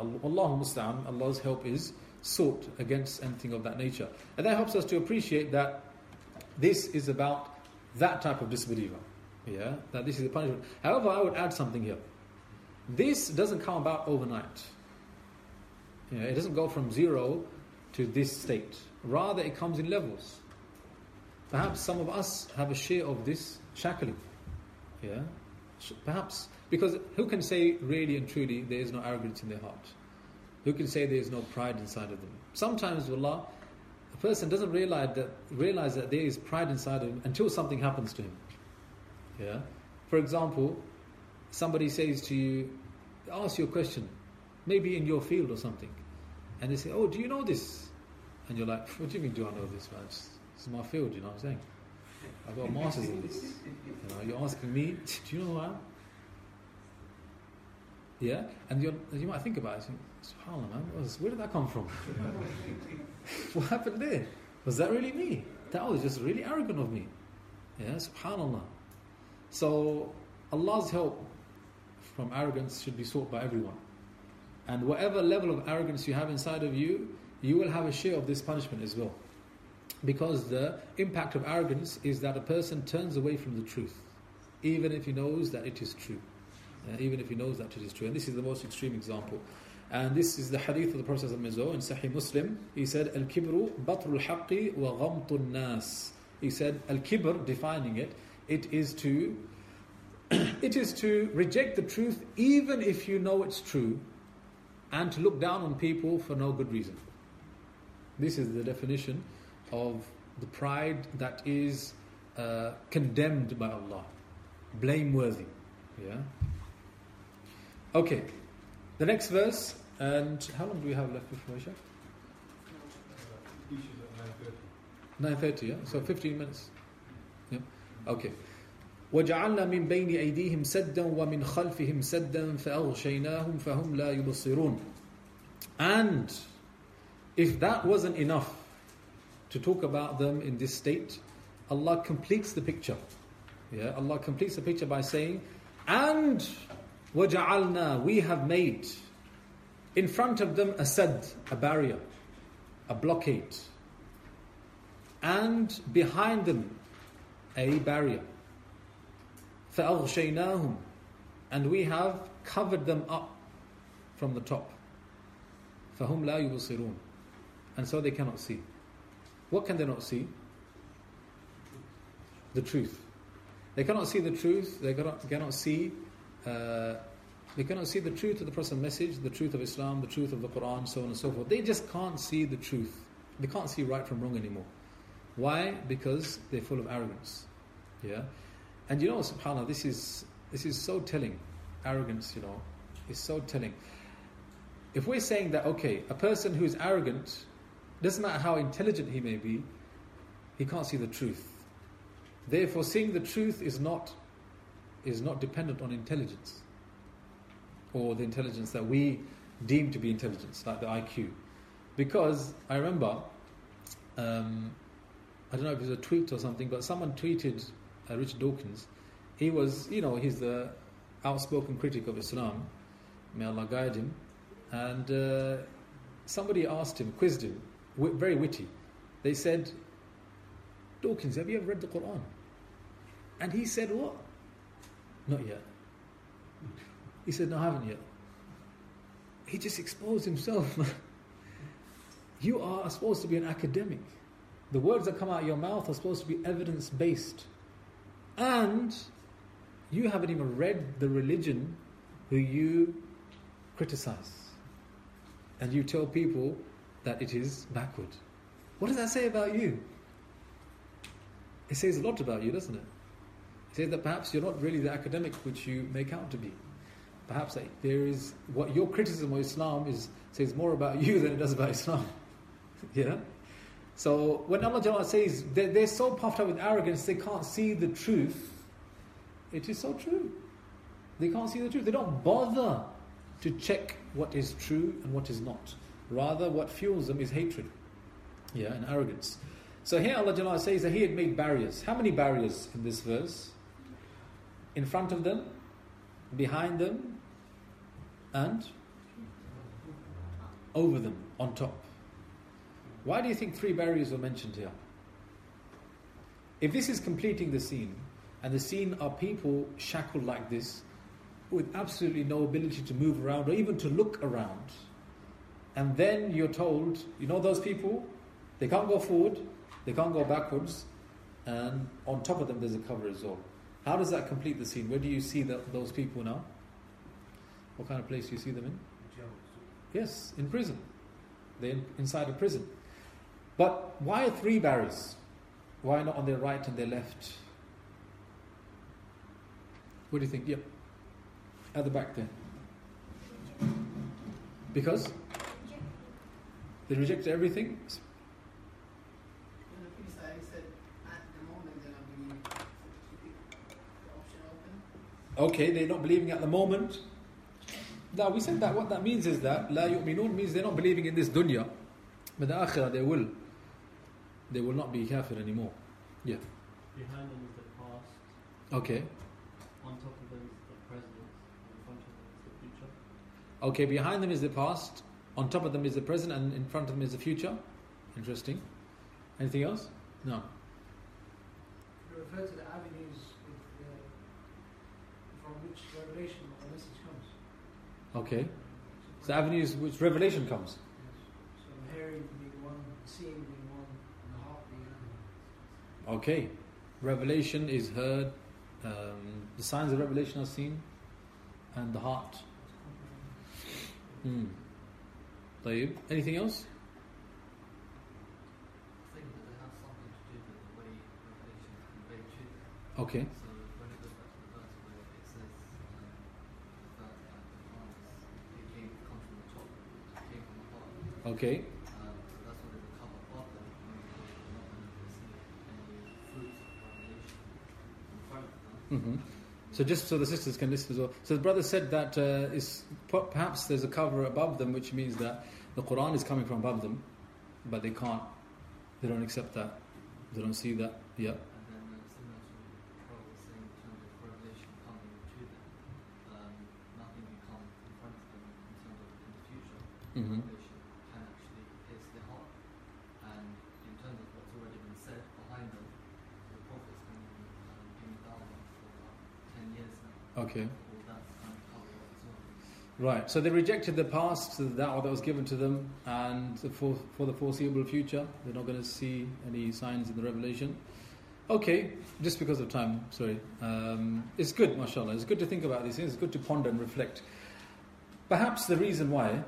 help is sought against anything of that nature. And that helps us to appreciate that this is about that type of disbeliever. Yeah, that this is a punishment. However, I would add something here. This doesn't come about overnight. It doesn't go from zero to this state. Rather, it comes in levels. Perhaps some of us have a share of this shackling. Yeah, perhaps. Because who can say really and truly there is no arrogance in their heart? Who can say there is no pride inside of them? Sometimes, wallah, a person doesn't realize that there is pride inside of him until something happens to him. Yeah. For example, somebody says to you, asks you a question, maybe in your field or something, and they say, "Oh, do you know this?" And you're like, "What do you mean, do I know this, man? This is my field, you know what I'm saying? I've got a master's in this. You're asking me, do you know who I am?" Yeah? And you might think about it, subhanAllah, man, where did that come from? What happened there? Was that really me? That was just really arrogant of me. Yeah, subhanAllah. So Allah's help from arrogance should be sought by everyone. And whatever level of arrogance you have inside of you, you will have a share of this punishment as well. Because the impact of arrogance is that a person turns away from the truth, even if he knows that it is true. Even if he knows that it is true. And this is the most extreme example. And this is the hadith of the Prophet in Sahih Muslim. He said, Al-kibru batrul haqqi wa ghamtun nas. He said, Al-kibr, defining it, it is to reject the truth even if you know it's true, and to look down on people for no good reason. This is the definition of the pride that is condemned by Allah, blameworthy. Yeah. Okay. The next verse, and how long do we have left before Isha? Each is at 9:30. 9:30. Yeah. So 15 minutes. Yeah. Okay. وَجَعَلْنَا مِنْ بَيْنِ أَيْدِيهِمْ سَدًّا وَمِنْ خَلْفِهِمْ سَدًّا فَأَغْشَيْنَاهُمْ فَهُمْ لَا يُبْصِرُونَ. And if that wasn't enough to talk about them in this state, Allah completes the picture. Yeah, Allah completes the picture by saying, and وَجَعَلْنَا, we have made in front of them a sad, a barrier, a blockade, and behind them a barrier. فَأَغْشَيْنَاهُمْ, and we have covered them up from the top. فَهُمْ لَا يُبْصِرُونَ, and so they cannot see. What can they not see? The truth. They cannot see the truth. They cannot see the truth of the Prophet's message, the truth of Islam, the truth of the Quran, so on and so forth. They just can't see the truth. They can't see right from wrong anymore. Why? Because they're full of arrogance. Yeah. And subhanAllah, this is so telling. Arrogance, is so telling. If we're saying that, okay, a person who is arrogant, doesn't matter how intelligent he may be, he can't see the truth. Therefore, seeing the truth is not dependent on intelligence, or the intelligence that we deem to be intelligence, like the IQ. Because I remember, I don't know if it was a tweet or something, but someone tweeted Richard Dawkins. He was, he's the outspoken critic of Islam. May Allah guide him. And somebody asked him, quizzed him, very witty. They said, Dawkins, have you ever read the Quran? And he said, what? Not yet. He said, no, I haven't yet. He just exposed himself. You are supposed to be an academic. The words that come out of your mouth are supposed to be evidence-based. And you haven't even read the religion who you criticize. And you tell people that it is backward. What does that say about you? It says a lot about you, doesn't it? It says that perhaps you're not really the academic which you make out to be. Perhaps there is, what your criticism of Islam says more about you than it does about Islam. Yeah? So when Allah Jalla says they're so puffed up with arrogance they can't see the truth, it is so true. They can't see the truth. They don't bother to check what is true and what is not. Rather, what fuels them is hatred, and arrogance. So here Allah Jalla says that He had made barriers. How many barriers in this verse? In front of them, behind them, and over them, on top. Why do you think 3 barriers were mentioned here? If this is completing the scene, and the scene are people shackled like this, with absolutely no ability to move around or even to look around, and then you're told, those people, they can't go forward, they can't go backwards, and on top of them there's a cover as well. How does that complete the scene? Where do you see those people now? What kind of place do you see them in? Yes, in prison. They're inside a prison. But why 3 barriers? Why not on their right and their left? What do you think? Yep. At the back there. Because they rejected everything. Okay, they're not believing at the moment. Now we said that what that means is that لا يؤمنون means they're not believing in this dunya, but the akhirah they will not be kafir anymore. Yeah. Behind them is the past. Okay. On top of them is the present. In front of them is the future. Okay, behind them is the past, on top of them is the present, and in front of them is the future. Interesting. Anything else? No. You refer to the avenues from which revelation or message comes. Okay. So avenues which revelation comes. Yes. So hearing being one, seeing being one, and the heart being another. Okay. Revelation is heard, the signs of revelation are seen, and the heart. طيب. Anything else? I think that they have something to do with the way revelation is conveyed to them. Okay. So when it goes back to the verse where it says that the promise, it comes from the top, it came from the heart. Okay. So that's what it will come above them, and they're not going to see any fruits of revelation in front of them. So just so the sisters can listen as well. So the brother said that perhaps there's a cover above them, which means that the Quran is coming from above them, but they don't accept that, they don't see that. Yeah. And then similar to what the Prophet was saying in terms of revelation coming to them, nothing will come in front of them in terms of in the future. Revelation can actually pierce their heart. And in terms of what's already been said behind them, the Prophet's been giving da'wah for about 10 years now. Okay. All that's kind of covered up as well. Right. So they rejected the past, the da'wah that was given to them, and for the foreseeable future, they're not going to see any signs in the revelation. Okay, just because of time, sorry. It's good, mashallah. It's good to think about these things. It's good to ponder and reflect. Perhaps the reason why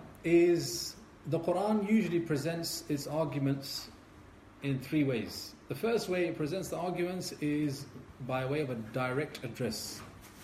is the Quran usually presents its arguments in three ways. The first way it presents the arguments is by way of a direct address.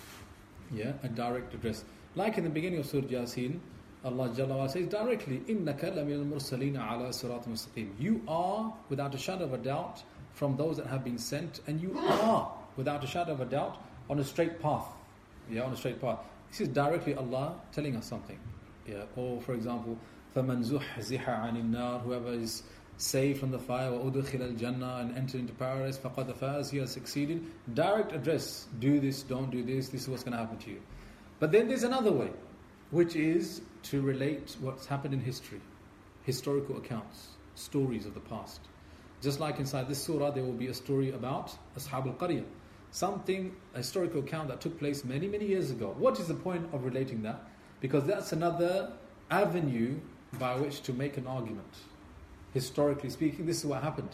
Yeah, a direct address. Like in the beginning of Surah Yasin, Allah Jalla wa says directly, إِنَّكَ لَمِنَ الْمُرْسَلِينَ عَلَى صِرَاطٍ مُسْتَقِيمٍ. You are, without a shadow of a doubt, from those that have been sent, and you are, without a shadow of a doubt, on a straight path. Yeah, on a straight path. This is directly Allah telling us something. Yeah. Or for example, فَمَنْ زُحْزِحَ عَنِ النَّارِ. Whoever is saved from the fire, وَأُدْخِلَ الْجَنَّةِ, and entered into paradise, فَقَدْ فَازَ, he has succeeded. Direct address. Do this, don't do this, this is what's going to happen to you. But then there's another way, which is to relate what's happened in history. Historical accounts, stories of the past. Just like inside this surah, there will be a story about Ashab al-Qaryah. Something, a historical account that took place many, many years ago. What is the point of relating that? Because that's another avenue by which to make an argument. Historically speaking, this is what happened.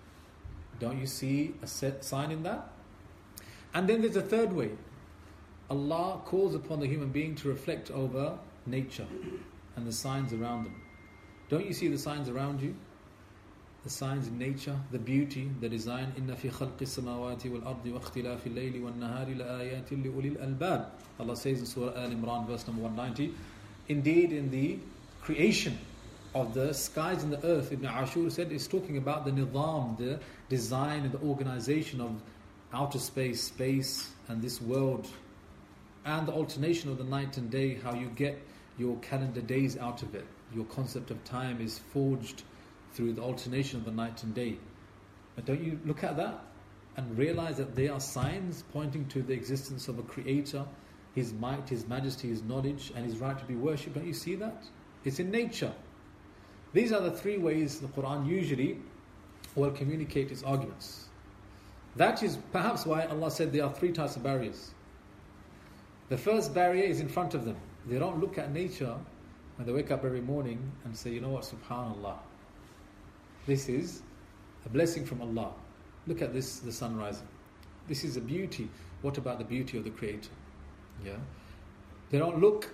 Don't you see a set sign in that? And then there's a third way. Allah calls upon the human being to reflect over nature and the signs around them. Don't you see the signs around you? The signs in nature, the beauty, the design. إِنَّ فِي خَلْقِ السَّمَاوَاتِ وَالْأَرْضِ وَاخْتِلَافِ اللَّيْلِ وَالنَّهَارِ لَآيَاتٍ لِأُولِي الْأَلْبَابِ. Allah says in Surah Al-Imran, verse number 190, indeed in the creation of the skies and the earth, Ibn Ashur said, is talking about the nizam, the design and the organization of outer space, and this world, and the alternation of the night and day, how you get your calendar days out of it. Your concept of time is forged through the alternation of the night and day. But don't you look at that and realize that they are signs pointing to the existence of a creator, his might, his majesty, his knowledge, and his right to be worshipped? Don't you see that? It's in nature. These are the three ways the Quran usually will communicate its arguments. That is perhaps why Allah said there are three types of barriers. The first barrier is in front of them. They don't look at nature when they wake up every morning and say, you know what, subhanallah, this is a blessing from Allah. Look at this, the sun rising. This is a beauty. What about the beauty of the Creator? Yeah. They don't look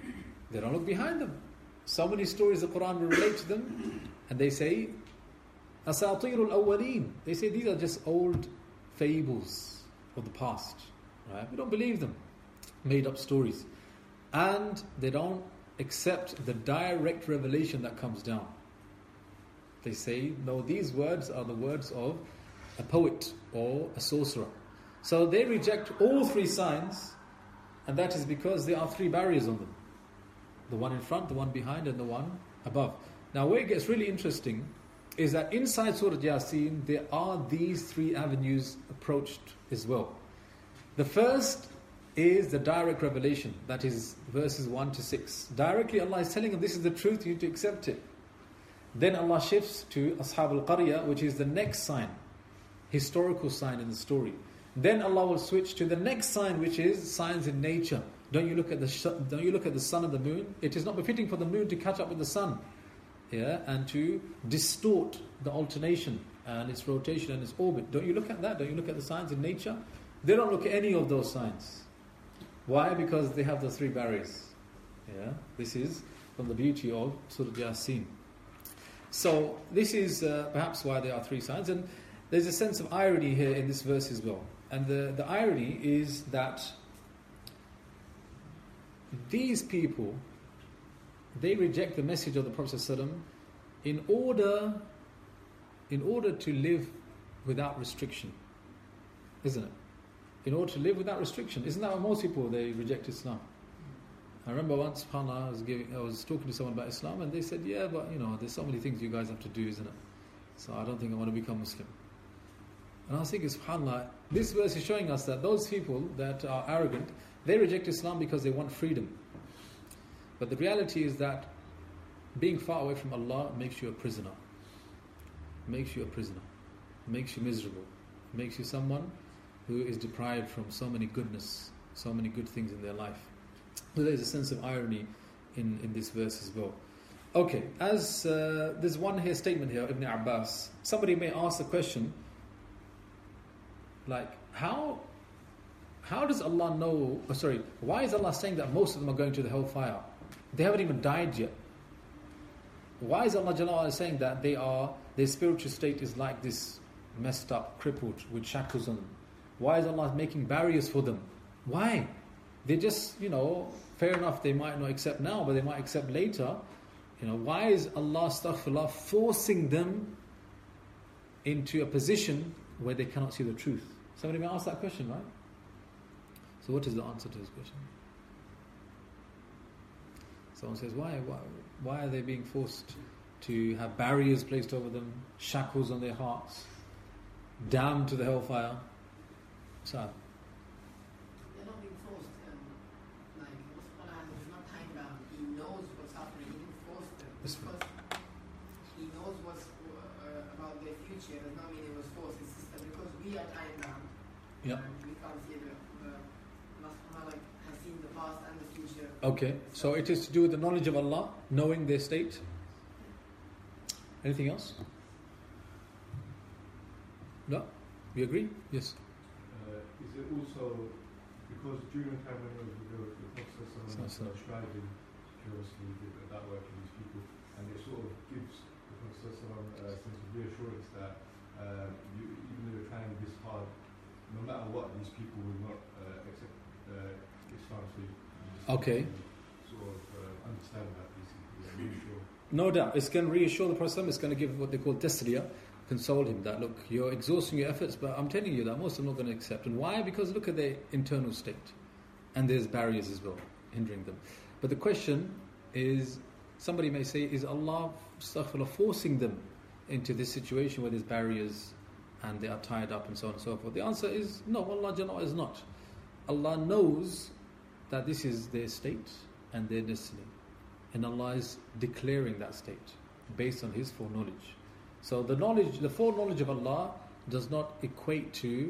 behind them. So many stories the Quran will relate to them, and they say, Asatirul awwaleen. They say these are just old fables of the past. Right? We don't believe them. Made up stories. And they don't accept the direct revelation that comes down. They say, no, these words are the words of a poet or a sorcerer. So they reject all three signs, and that is because there are three barriers on them. The one in front, the one behind, and the one above. Now where it gets really interesting is that inside Surah Yasin there are these three avenues approached as well. The first is the direct revelation, that is verses 1 to 6. Directly Allah is telling them this is the truth, you need to accept it. Then Allah shifts to Ashab al-Qaryah, which is the next sign, historical sign in the story. Then Allah will switch to the next sign, which is signs in nature. Don't you look at the sun and the moon? It is not befitting for the moon to catch up with the sun, and to distort the alternation and its rotation and its orbit. Don't you look at that? Don't you look at the signs in nature? They don't look at any of those signs. Why? Because they have those three barriers. This is from the beauty of Surah Yasin. So this is perhaps why there are three signs, and there's a sense of irony here in this verse as well. And the irony is that these people, they reject the message of the Prophet ﷺ in order to live without restriction, isn't it? In order to live without restriction. Isn't that why most people, they reject Islam? I remember once, subhanAllah, I was talking to someone about Islam, and they said, yeah, but there's so many things you guys have to do, isn't it? So I don't think I want to become Muslim. And I was thinking, subhanAllah, this verse is showing us that those people that are arrogant, they reject Islam because they want freedom. But the reality is that being far away from Allah makes you a prisoner. Makes you a prisoner. Makes you miserable. Makes you someone who is deprived from so many goodness, so many good things in their life. So there's a sense of irony in this verse as well. Okay, as there's one here statement here, Ibn Abbas. Somebody may ask the question, like, how does Allah know? Why is Allah saying that most of them are going to the hellfire? They haven't even died yet. Why is Allah Jalla wa'ala saying that their spiritual state is like this, messed up, crippled, with shackles on them? Why is Allah making barriers for them? Why? They just, fair enough, they might not accept now, but they might accept later. Why is Allah, astaghfirullah, forcing them into a position where they cannot see the truth? Somebody may ask that question, right? So what is the answer to this question? Someone says, why are they being forced to have barriers placed over them, shackles on their hearts, damned to the hellfire? So they're not being forced. Like Allah is not tying down. He knows what's happening. He didn't force them because He knows what's about their future. Does not mean it was forced. It's just that because we are tying down. Yeah. We can't see Allah has seen the past and the future. Okay, so it is to do with the knowledge of Allah, knowing their state. Anything else? No? We agree? Yes. Is it also because during the time when he was revealed, the Prophet striving curiously with that work in these people, and it sort of gives the Prophet a sense of reassurance that even though you're trying this hard, no matter what, these people will not accept Islam. So you Okay. Sort of understand that basically. Reassure. No doubt. It's going to reassure the Prophet. It's going to give what they call tasliya, console him that, look, you're exhausting your efforts, but I'm telling you that most of them are not going to accept. And why? Because look at their internal state. And there's barriers as well, hindering them. But the question is, somebody may say, is Allah, astaghfirullah, forcing them into this situation where there's barriers and they are tied up and so on and so forth? The answer is no, Allah Jalla is not. Allah knows that this is their state and their destiny. And Allah is declaring that state based on His foreknowledge. So the foreknowledge of Allah does not equate to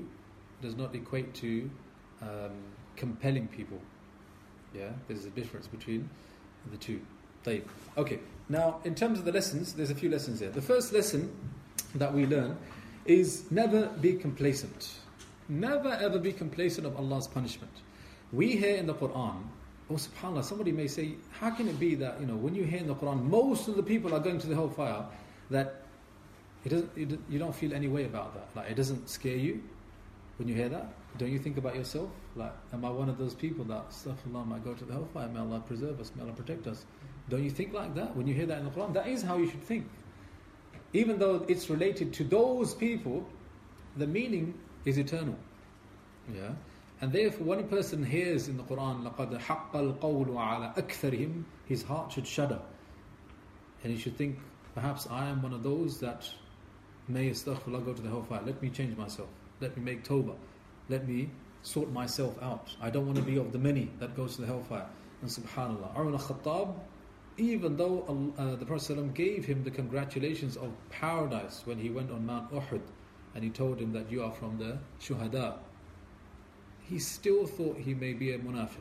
compelling people. Yeah, there's a difference between the two. Okay, now in terms of the lessons, there's a few lessons here. The first lesson that we learn is never be complacent. Never ever be complacent of Allah's punishment. We hear in the Quran, subhanAllah, somebody may say, how can it be that, when you hear in the Quran, most of the people are going to the hellfire, that you don't feel any way about that? Like, it doesn't scare you when you hear that? Don't you think about yourself? Like, am I one of those people that, astaghfirullah, might go to the hellfire? May Allah preserve us, may Allah protect us. Don't you think like that when you hear that in the Quran? That is how you should think. Even though it's related to those people, the meaning is eternal. Yeah. And therefore, when a person hears in the Quran, لَقَدْ حَقَّ الْقَوْلُ عَلَىٰ أَكْثَرِهِمْ, his heart should shudder. And he should think, perhaps I am one of those that may, astaghfirullah, go to the hellfire. Let me change myself. Let me make tawbah. Let me sort myself out. I don't want to be of the many that goes to the hellfire. And subhanAllah, Umar al-Khattab, even though the Prophet ﷺ gave him the congratulations of paradise when he went on Mount Uhud, and he told him that you are from the shuhada, he still thought he may be a munafiq.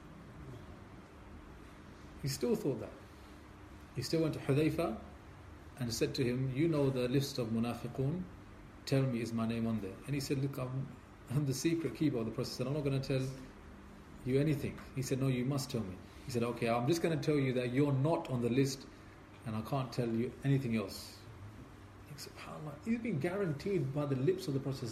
He still thought that. He still went to Hudayfa and said to him, you know the list of munafiqun, tell me, is my name on there? And he said, look, I'm the secret keeper of the Prophet. I'm not going to tell you anything. He said, no, you must tell me. He said, okay, I'm just going to tell you that you're not on the list and I can't tell you anything else. SubhanAllah, he's been guaranteed by the lips of the Prophet.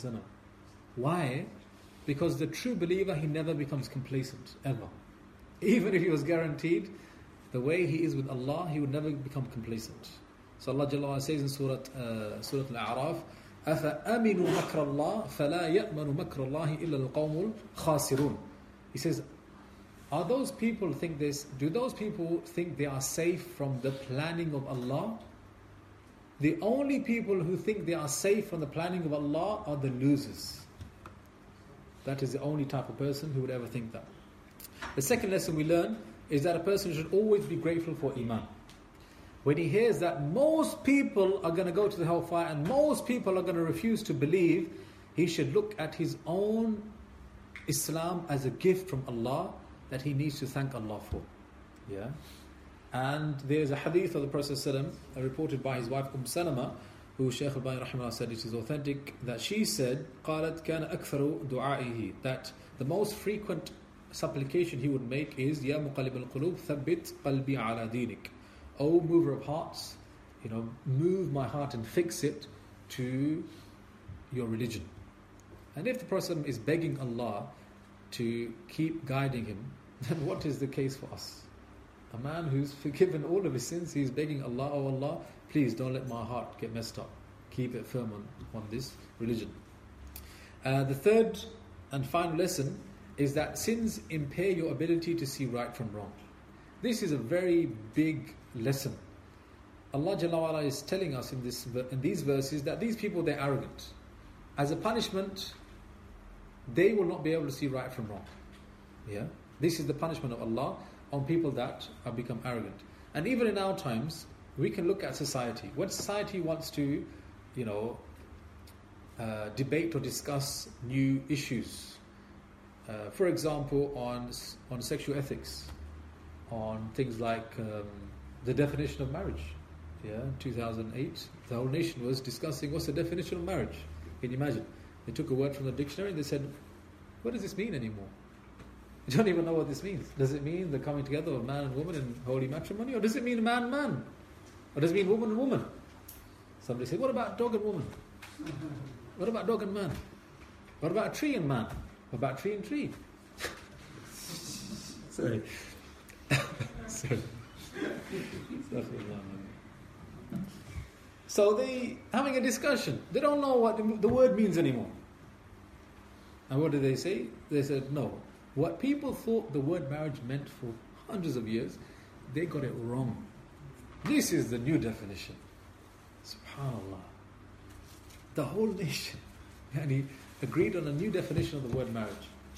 Why? Because the true believer, he never becomes complacent, ever. Even if he was guaranteed, the way he is with Allah, he would never become complacent. So Allah Jalla Wa'ala says in Surah Al-A'raf, أَفَأَمِنُوا مَكْرَ اللَّهِ فَلَا يَأْمَنُ مَكْرَ اللَّهِ إِلَّا الْقَوْمُ الْخَاسِرُونَ. He says, do those people think they are safe from the planning of Allah? The only people who think they are safe from the planning of Allah are the losers. That is the only type of person who would ever think that. The second lesson we learn is that a person should always be grateful for Iman. When he hears that most people are going to go to the hellfire and most people are going to refuse to believe, he should look at his own Islam as a gift from Allah that he needs to thank Allah for. Yeah. And there's a hadith of the Prophet ﷺ reported by his wife Salama, who Shaykh al-Bani rahimahullah said it is authentic, that she said, قالت كان أكثر دعائه, that the most frequent supplication he would make is, يا مقلب القلوب ثبت قلبي على دينك. O mover of hearts, move my heart and fix it to your religion. And if the Prophet is begging Allah to keep guiding him, then what is the case for us? A man who's forgiven all of his sins, he's begging Allah, oh Allah, please don't let my heart get messed up. Keep it firm on this religion. The third and final lesson is that sins impair your ability to see right from wrong. This is a very big lesson. Allah Jalla wa'ala is telling us in these verses that these people, they're arrogant. As a punishment, they will not be able to see right from wrong. Yeah, this is the punishment of Allah on people that have become arrogant. And even in our times, we can look at society. When society wants to, debate or discuss new issues, for example, on sexual ethics, on things like the definition of marriage. Yeah, in 2008, the whole nation was discussing what's the definition of marriage. Can you imagine? They took a word from the dictionary and they said, what does this mean anymore? You don't even know what this means. Does it mean the coming together of man and woman in holy matrimony? Or does it mean man and man? Or does it mean woman and woman? Somebody said, what about dog and woman? What about dog and man? What about tree and man? What about tree and tree? Sorry. Sorry. So they having a discussion. They don't know what the word means anymore. And what did they say? They said, no. What people thought the word marriage meant for hundreds of years, they got it wrong. This is the new definition. SubhanAllah. The whole nation agreed on a new definition of the word marriage.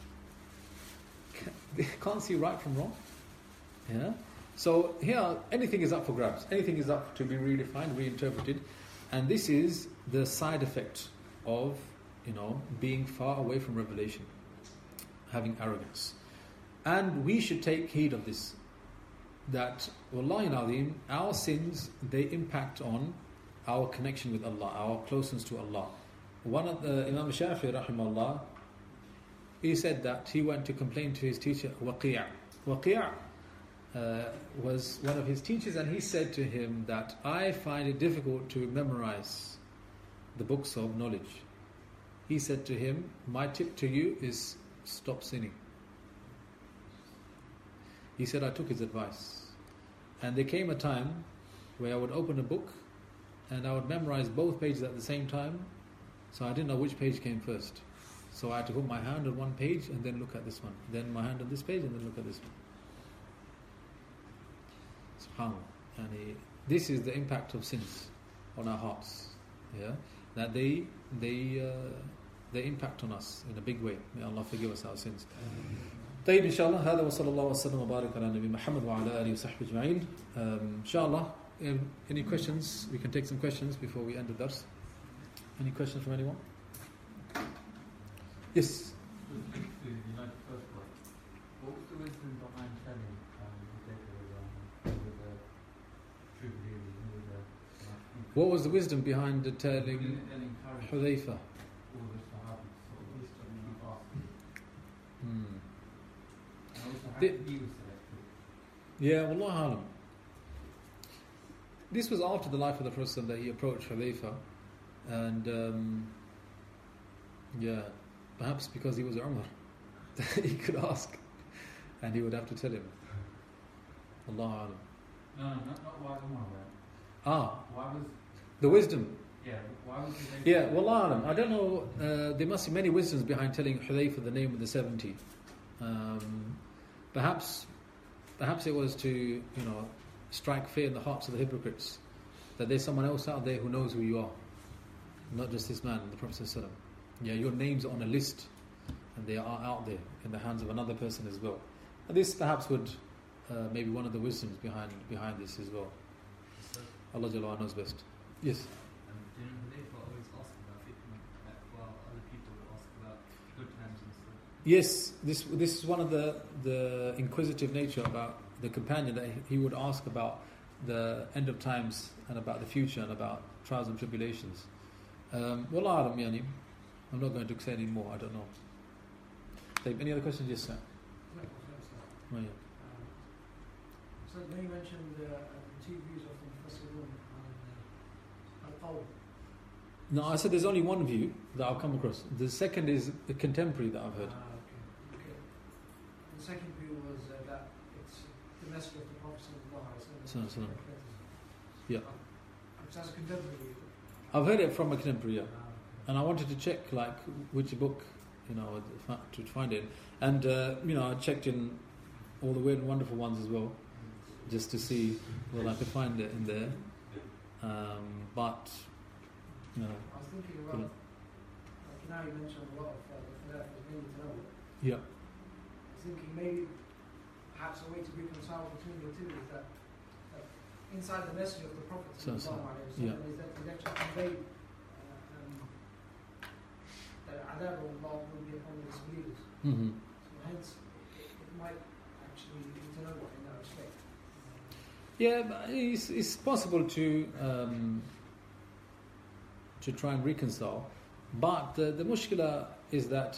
They can't see right from wrong. Yeah. So here, anything is up for grabs. Anything is up to be redefined, reinterpreted. And this is the side effect of, being far away from revelation, having arrogance. And we should take heed of this. That, wallahi al-azim, our sins, they impact on our connection with Allah, our closeness to Allah. One of the Imam Shafi'i, rahimahullah, he said that he went to complain to his teacher, Waqi'. Waqi' was one of his teachers, and he said to him that I find it difficult to memorize the books of knowledge. He said to him, my tip to you is stop sinning. He said, I took his advice. And there came a time where I would open a book and I would memorize both pages at the same time, so I didn't know which page came first. So I had to put my hand on one page and then look at this one. Then my hand on this page and then look at this one. SubhanAllah. And this is the impact of sins on our hearts. Yeah, that they impact on us in a big way. May Allah forgive us our sins. طيب إن شاء الله هذا وصلى الله وسلم وبارك على نبي محمد وعلى آله وصحبه أجمعين. Inshallah, any questions? We can take some questions before we end the dars. Any questions from anyone? Yes. What was the wisdom behind telling What was the wisdom behind telling Hudayfa? Yeah, Wallahu alam. This was after the life of the Prophet that he approached Hudayfa, and yeah, perhaps because he was Umar, he could ask, and he would have to tell him. Allahu alam. No, not why Umar. Why was the wisdom? Yeah, why was he? Yeah, Wallahu alam. I don't know. There must be many wisdoms behind telling Hudayfa the name of the 70. Perhaps it was to, strike fear in the hearts of the hypocrites that there's someone else out there who knows who you are, not just this man, the Prophet ﷺ. Yeah, your names are on a list, and they are out there in the hands of another person as well. And this perhaps would maybe one of the wisdoms behind this as well. Allah Jalla wa knows best. Yes. Didn't Hudayfa always ask about fitna, while other people would ask about good times and stuff? Yes, this is one of the inquisitive nature about the companion, that he would ask about the end of times and about the future and about trials and tribulations. Wallahu alam, yani. I'm not going to say any more. I don't know. Any other questions? Yes, sir. Oh, yeah. So when you mentioned the two views of the Mufassirun on Al-Qawl. No, I said there's only one view that I've come across. The second is the contemporary that I've heard. Okay. The second view was that it's the message of the Prophet sallallahu. Yeah. It's as a contemporary view. I've heard it from a contemporary, yeah. And I wanted to check which book, to find it. And I checked in all the weird and wonderful ones as well, just to see whether I could find it in there. But I was thinking about, now you mentioned a lot of the Khilaf as being to know. Yeah. I was thinking maybe perhaps a way to reconcile between the two is that inside the message of the Prophet is that it actually conveyed that adab of Allah will be upon the disbelievers. Mm-hmm. So hence it might actually be to know in that respect. Yeah, but it's possible to try and reconcile, but the mushkila is that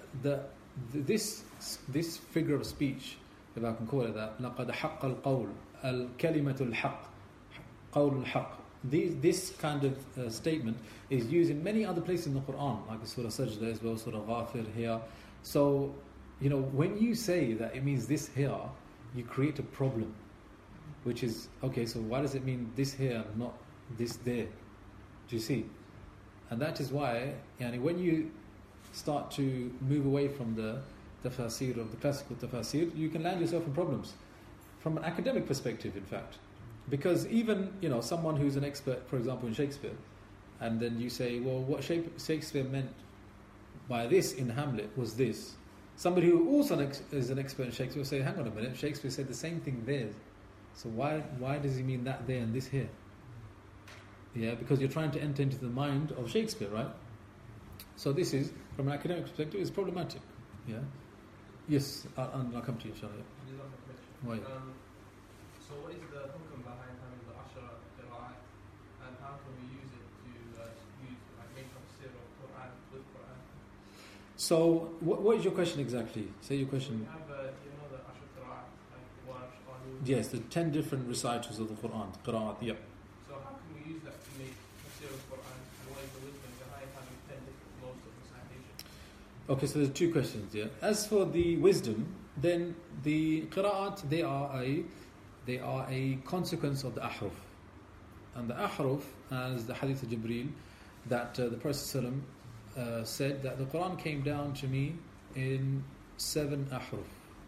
this figure of speech, if I can call it that, لَقَدْ حَقَّ الْقَوْلِ الْكَلِمَةُ الْحَقِّ قَوْلُ الْحَقِّ. This kind of statement is used in many other places in the Quran, like Surah Sajda as well, Surah Ghafir here. So, when you say that it means this here, you create a problem, which is, okay, so why does it mean this here, not this there? Do you see? And that is why, when you start to move away from the tafasir of the classical tafasir, you can land yourself in problems from an academic perspective, in fact. Because even, someone who's an expert, for example, in Shakespeare, and then you say, well, what Shakespeare meant by this in Hamlet was this. Somebody who also is an expert in Shakespeare will say, hang on a minute, Shakespeare said the same thing there. So why does he mean that there and this here? Yeah, because you're trying to enter into the mind of Shakespeare, right? So this is, from an academic perspective, is problematic. Yeah. Yes, I'll come to you, inshallah. Why? So what is the hukum behind having the Ashara Qira'at, and how can we use it to make tafsir of Quran with Quran? So what is your question exactly? Say your question. We have the Ashara Qira'at, like Warsh, Qanun. Yes, the 10 different recitals of the Quran. Qira'at, yep. So how can we use that to make tafsir of Quran, and what is the wisdom behind having 10 different modes of recitation? Okay, so there's two questions here. As for the wisdom, then the Qira'at, they are a consequence of the ahruf. And the ahruf, as the hadith of Jibreel, that the Prophet said that the Quran came down to me in 7 ahruf.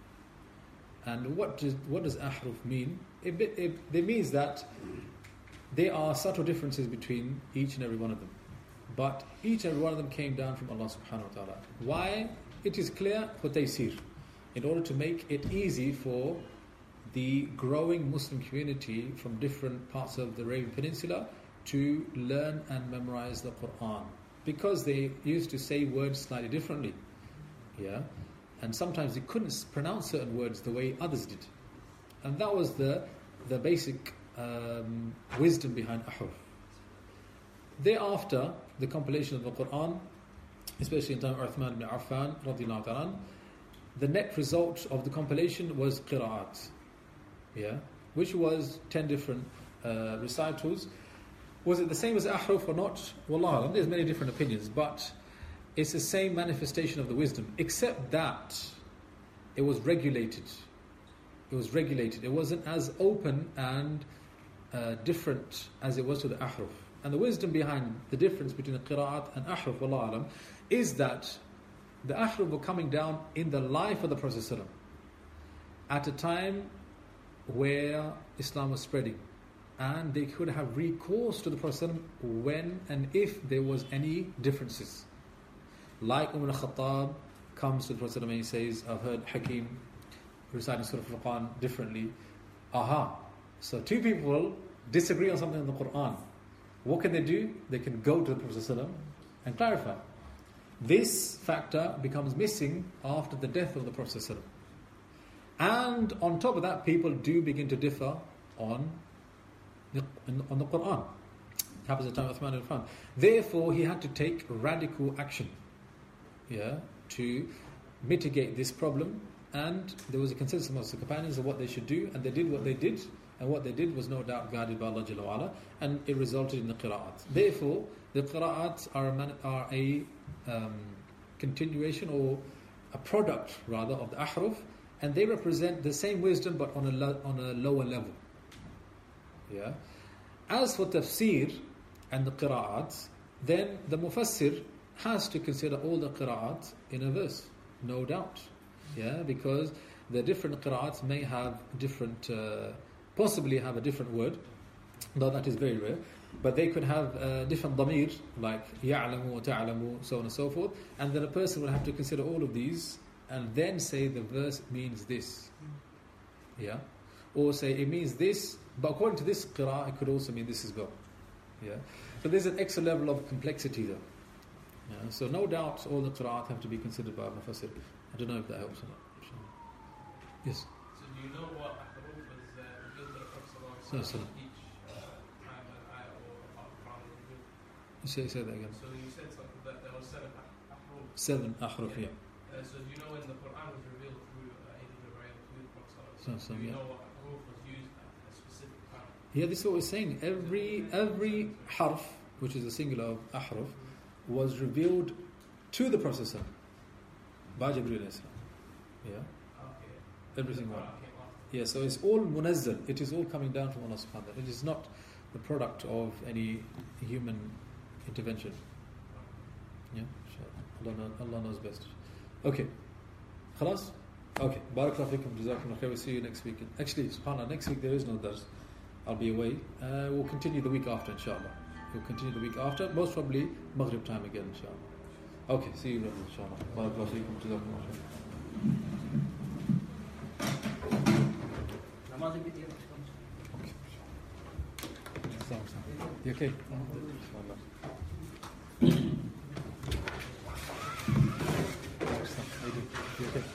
And what does ahruf mean? It means that there are subtle differences between each and every one of them. But each and every one of them came down from Allah subhanahu wa ta'ala. Why? It is clear for taysir, in order to make it easy for the growing Muslim community from different parts of the Arabian Peninsula to learn and memorize the Quran. Because they used to say words slightly differently. Yeah? And sometimes they couldn't pronounce certain words the way others did. And that was the basic wisdom behind ahruf. Thereafter, the compilation of the Quran, especially in time of Uthman ibn Affan radiyallahu ta'ala, the net result of the compilation was qira'at, yeah, which was 10 different recitals. Was it the same as ahruf or not? Wallahu alam, there's many different opinions, but it's the same manifestation of the wisdom, except that it was regulated. It was regulated. It wasn't as open and different as it was to the ahruf. And the wisdom behind the difference between the qira'at and ahruf, wallahu alam, is that the ahruf were coming down in the life of the Prophet ﷺ, at a time where Islam was spreading, and they could have recourse to the Prophet ﷺ when and if there was any differences. Like Umar al-Khattab comes to the Prophet ﷺ and he says, I've heard Hakim reciting Surah Al-Furqan differently. So two people disagree on something in the Quran. What can they do? They can go to the Prophet ﷺ and clarify. This factor becomes missing after the death of the Prophet ﷺ. And on top of that, people do begin to differ on the Quran. It happens at the time of Uthman ibn Affan. Therefore, he had to take radical action, to mitigate this problem. And there was a consensus amongst the companions of what they should do, and they did what they did. And what they did was no doubt guided by Allah Jalla wa Ala, and it resulted in the qira'at. Therefore, the qira'at are a continuation, or a product rather, of the ahruf, and they represent the same wisdom but on a lower level. Yeah. As for tafsir and the qira'at, then the mufassir has to consider all the qira'at in a verse, no doubt. Yeah, because the different qira'ats may have different possibly have a different word, though that is very rare, but they could have different damir, like ya'lamu wa ta'lamu, so on and so forth, and then a person will have to consider all of these and then say the verse means this, or say it means this, but according to this qira'ah it could also mean this as well. So there's an extra level of complexity there. So no doubt all the qira'at have to be considered by mufassir. I don't know if that helps or not. Yes. So do you know what ahruf is revealed to the Prophet So. each time an ayah or a Quran is revealed? Say that again. So you said something that there were 7 ahruf. 7 ahruf, yeah. So do you know when the Quran was revealed through Jibreel to the Prophet? So, do you know what ahruf was used at a specific time? Yeah, this is what we're saying. Every harf, which is the singular of ahruf, was revealed to the Prophet by Jibreel. Every single one. Yeah, so it's all munazzal. It is all coming down from Allah subhanahu wa ta'ala. It is not the product of any human intervention. Yeah, Allah knows best. Okay. Khalas? Okay. Barakallahu fikum, jazakumullah khair. We'll see you next week. Actually, subhanAllah, next week there is no dars. I'll be away. We'll continue the week after, inshallah. We'll continue the week after. Most probably Maghrib time again, inshallah. Okay, see you later, inshallah. Barakallahu fikum, jazakumullah khair. You okay? You okay?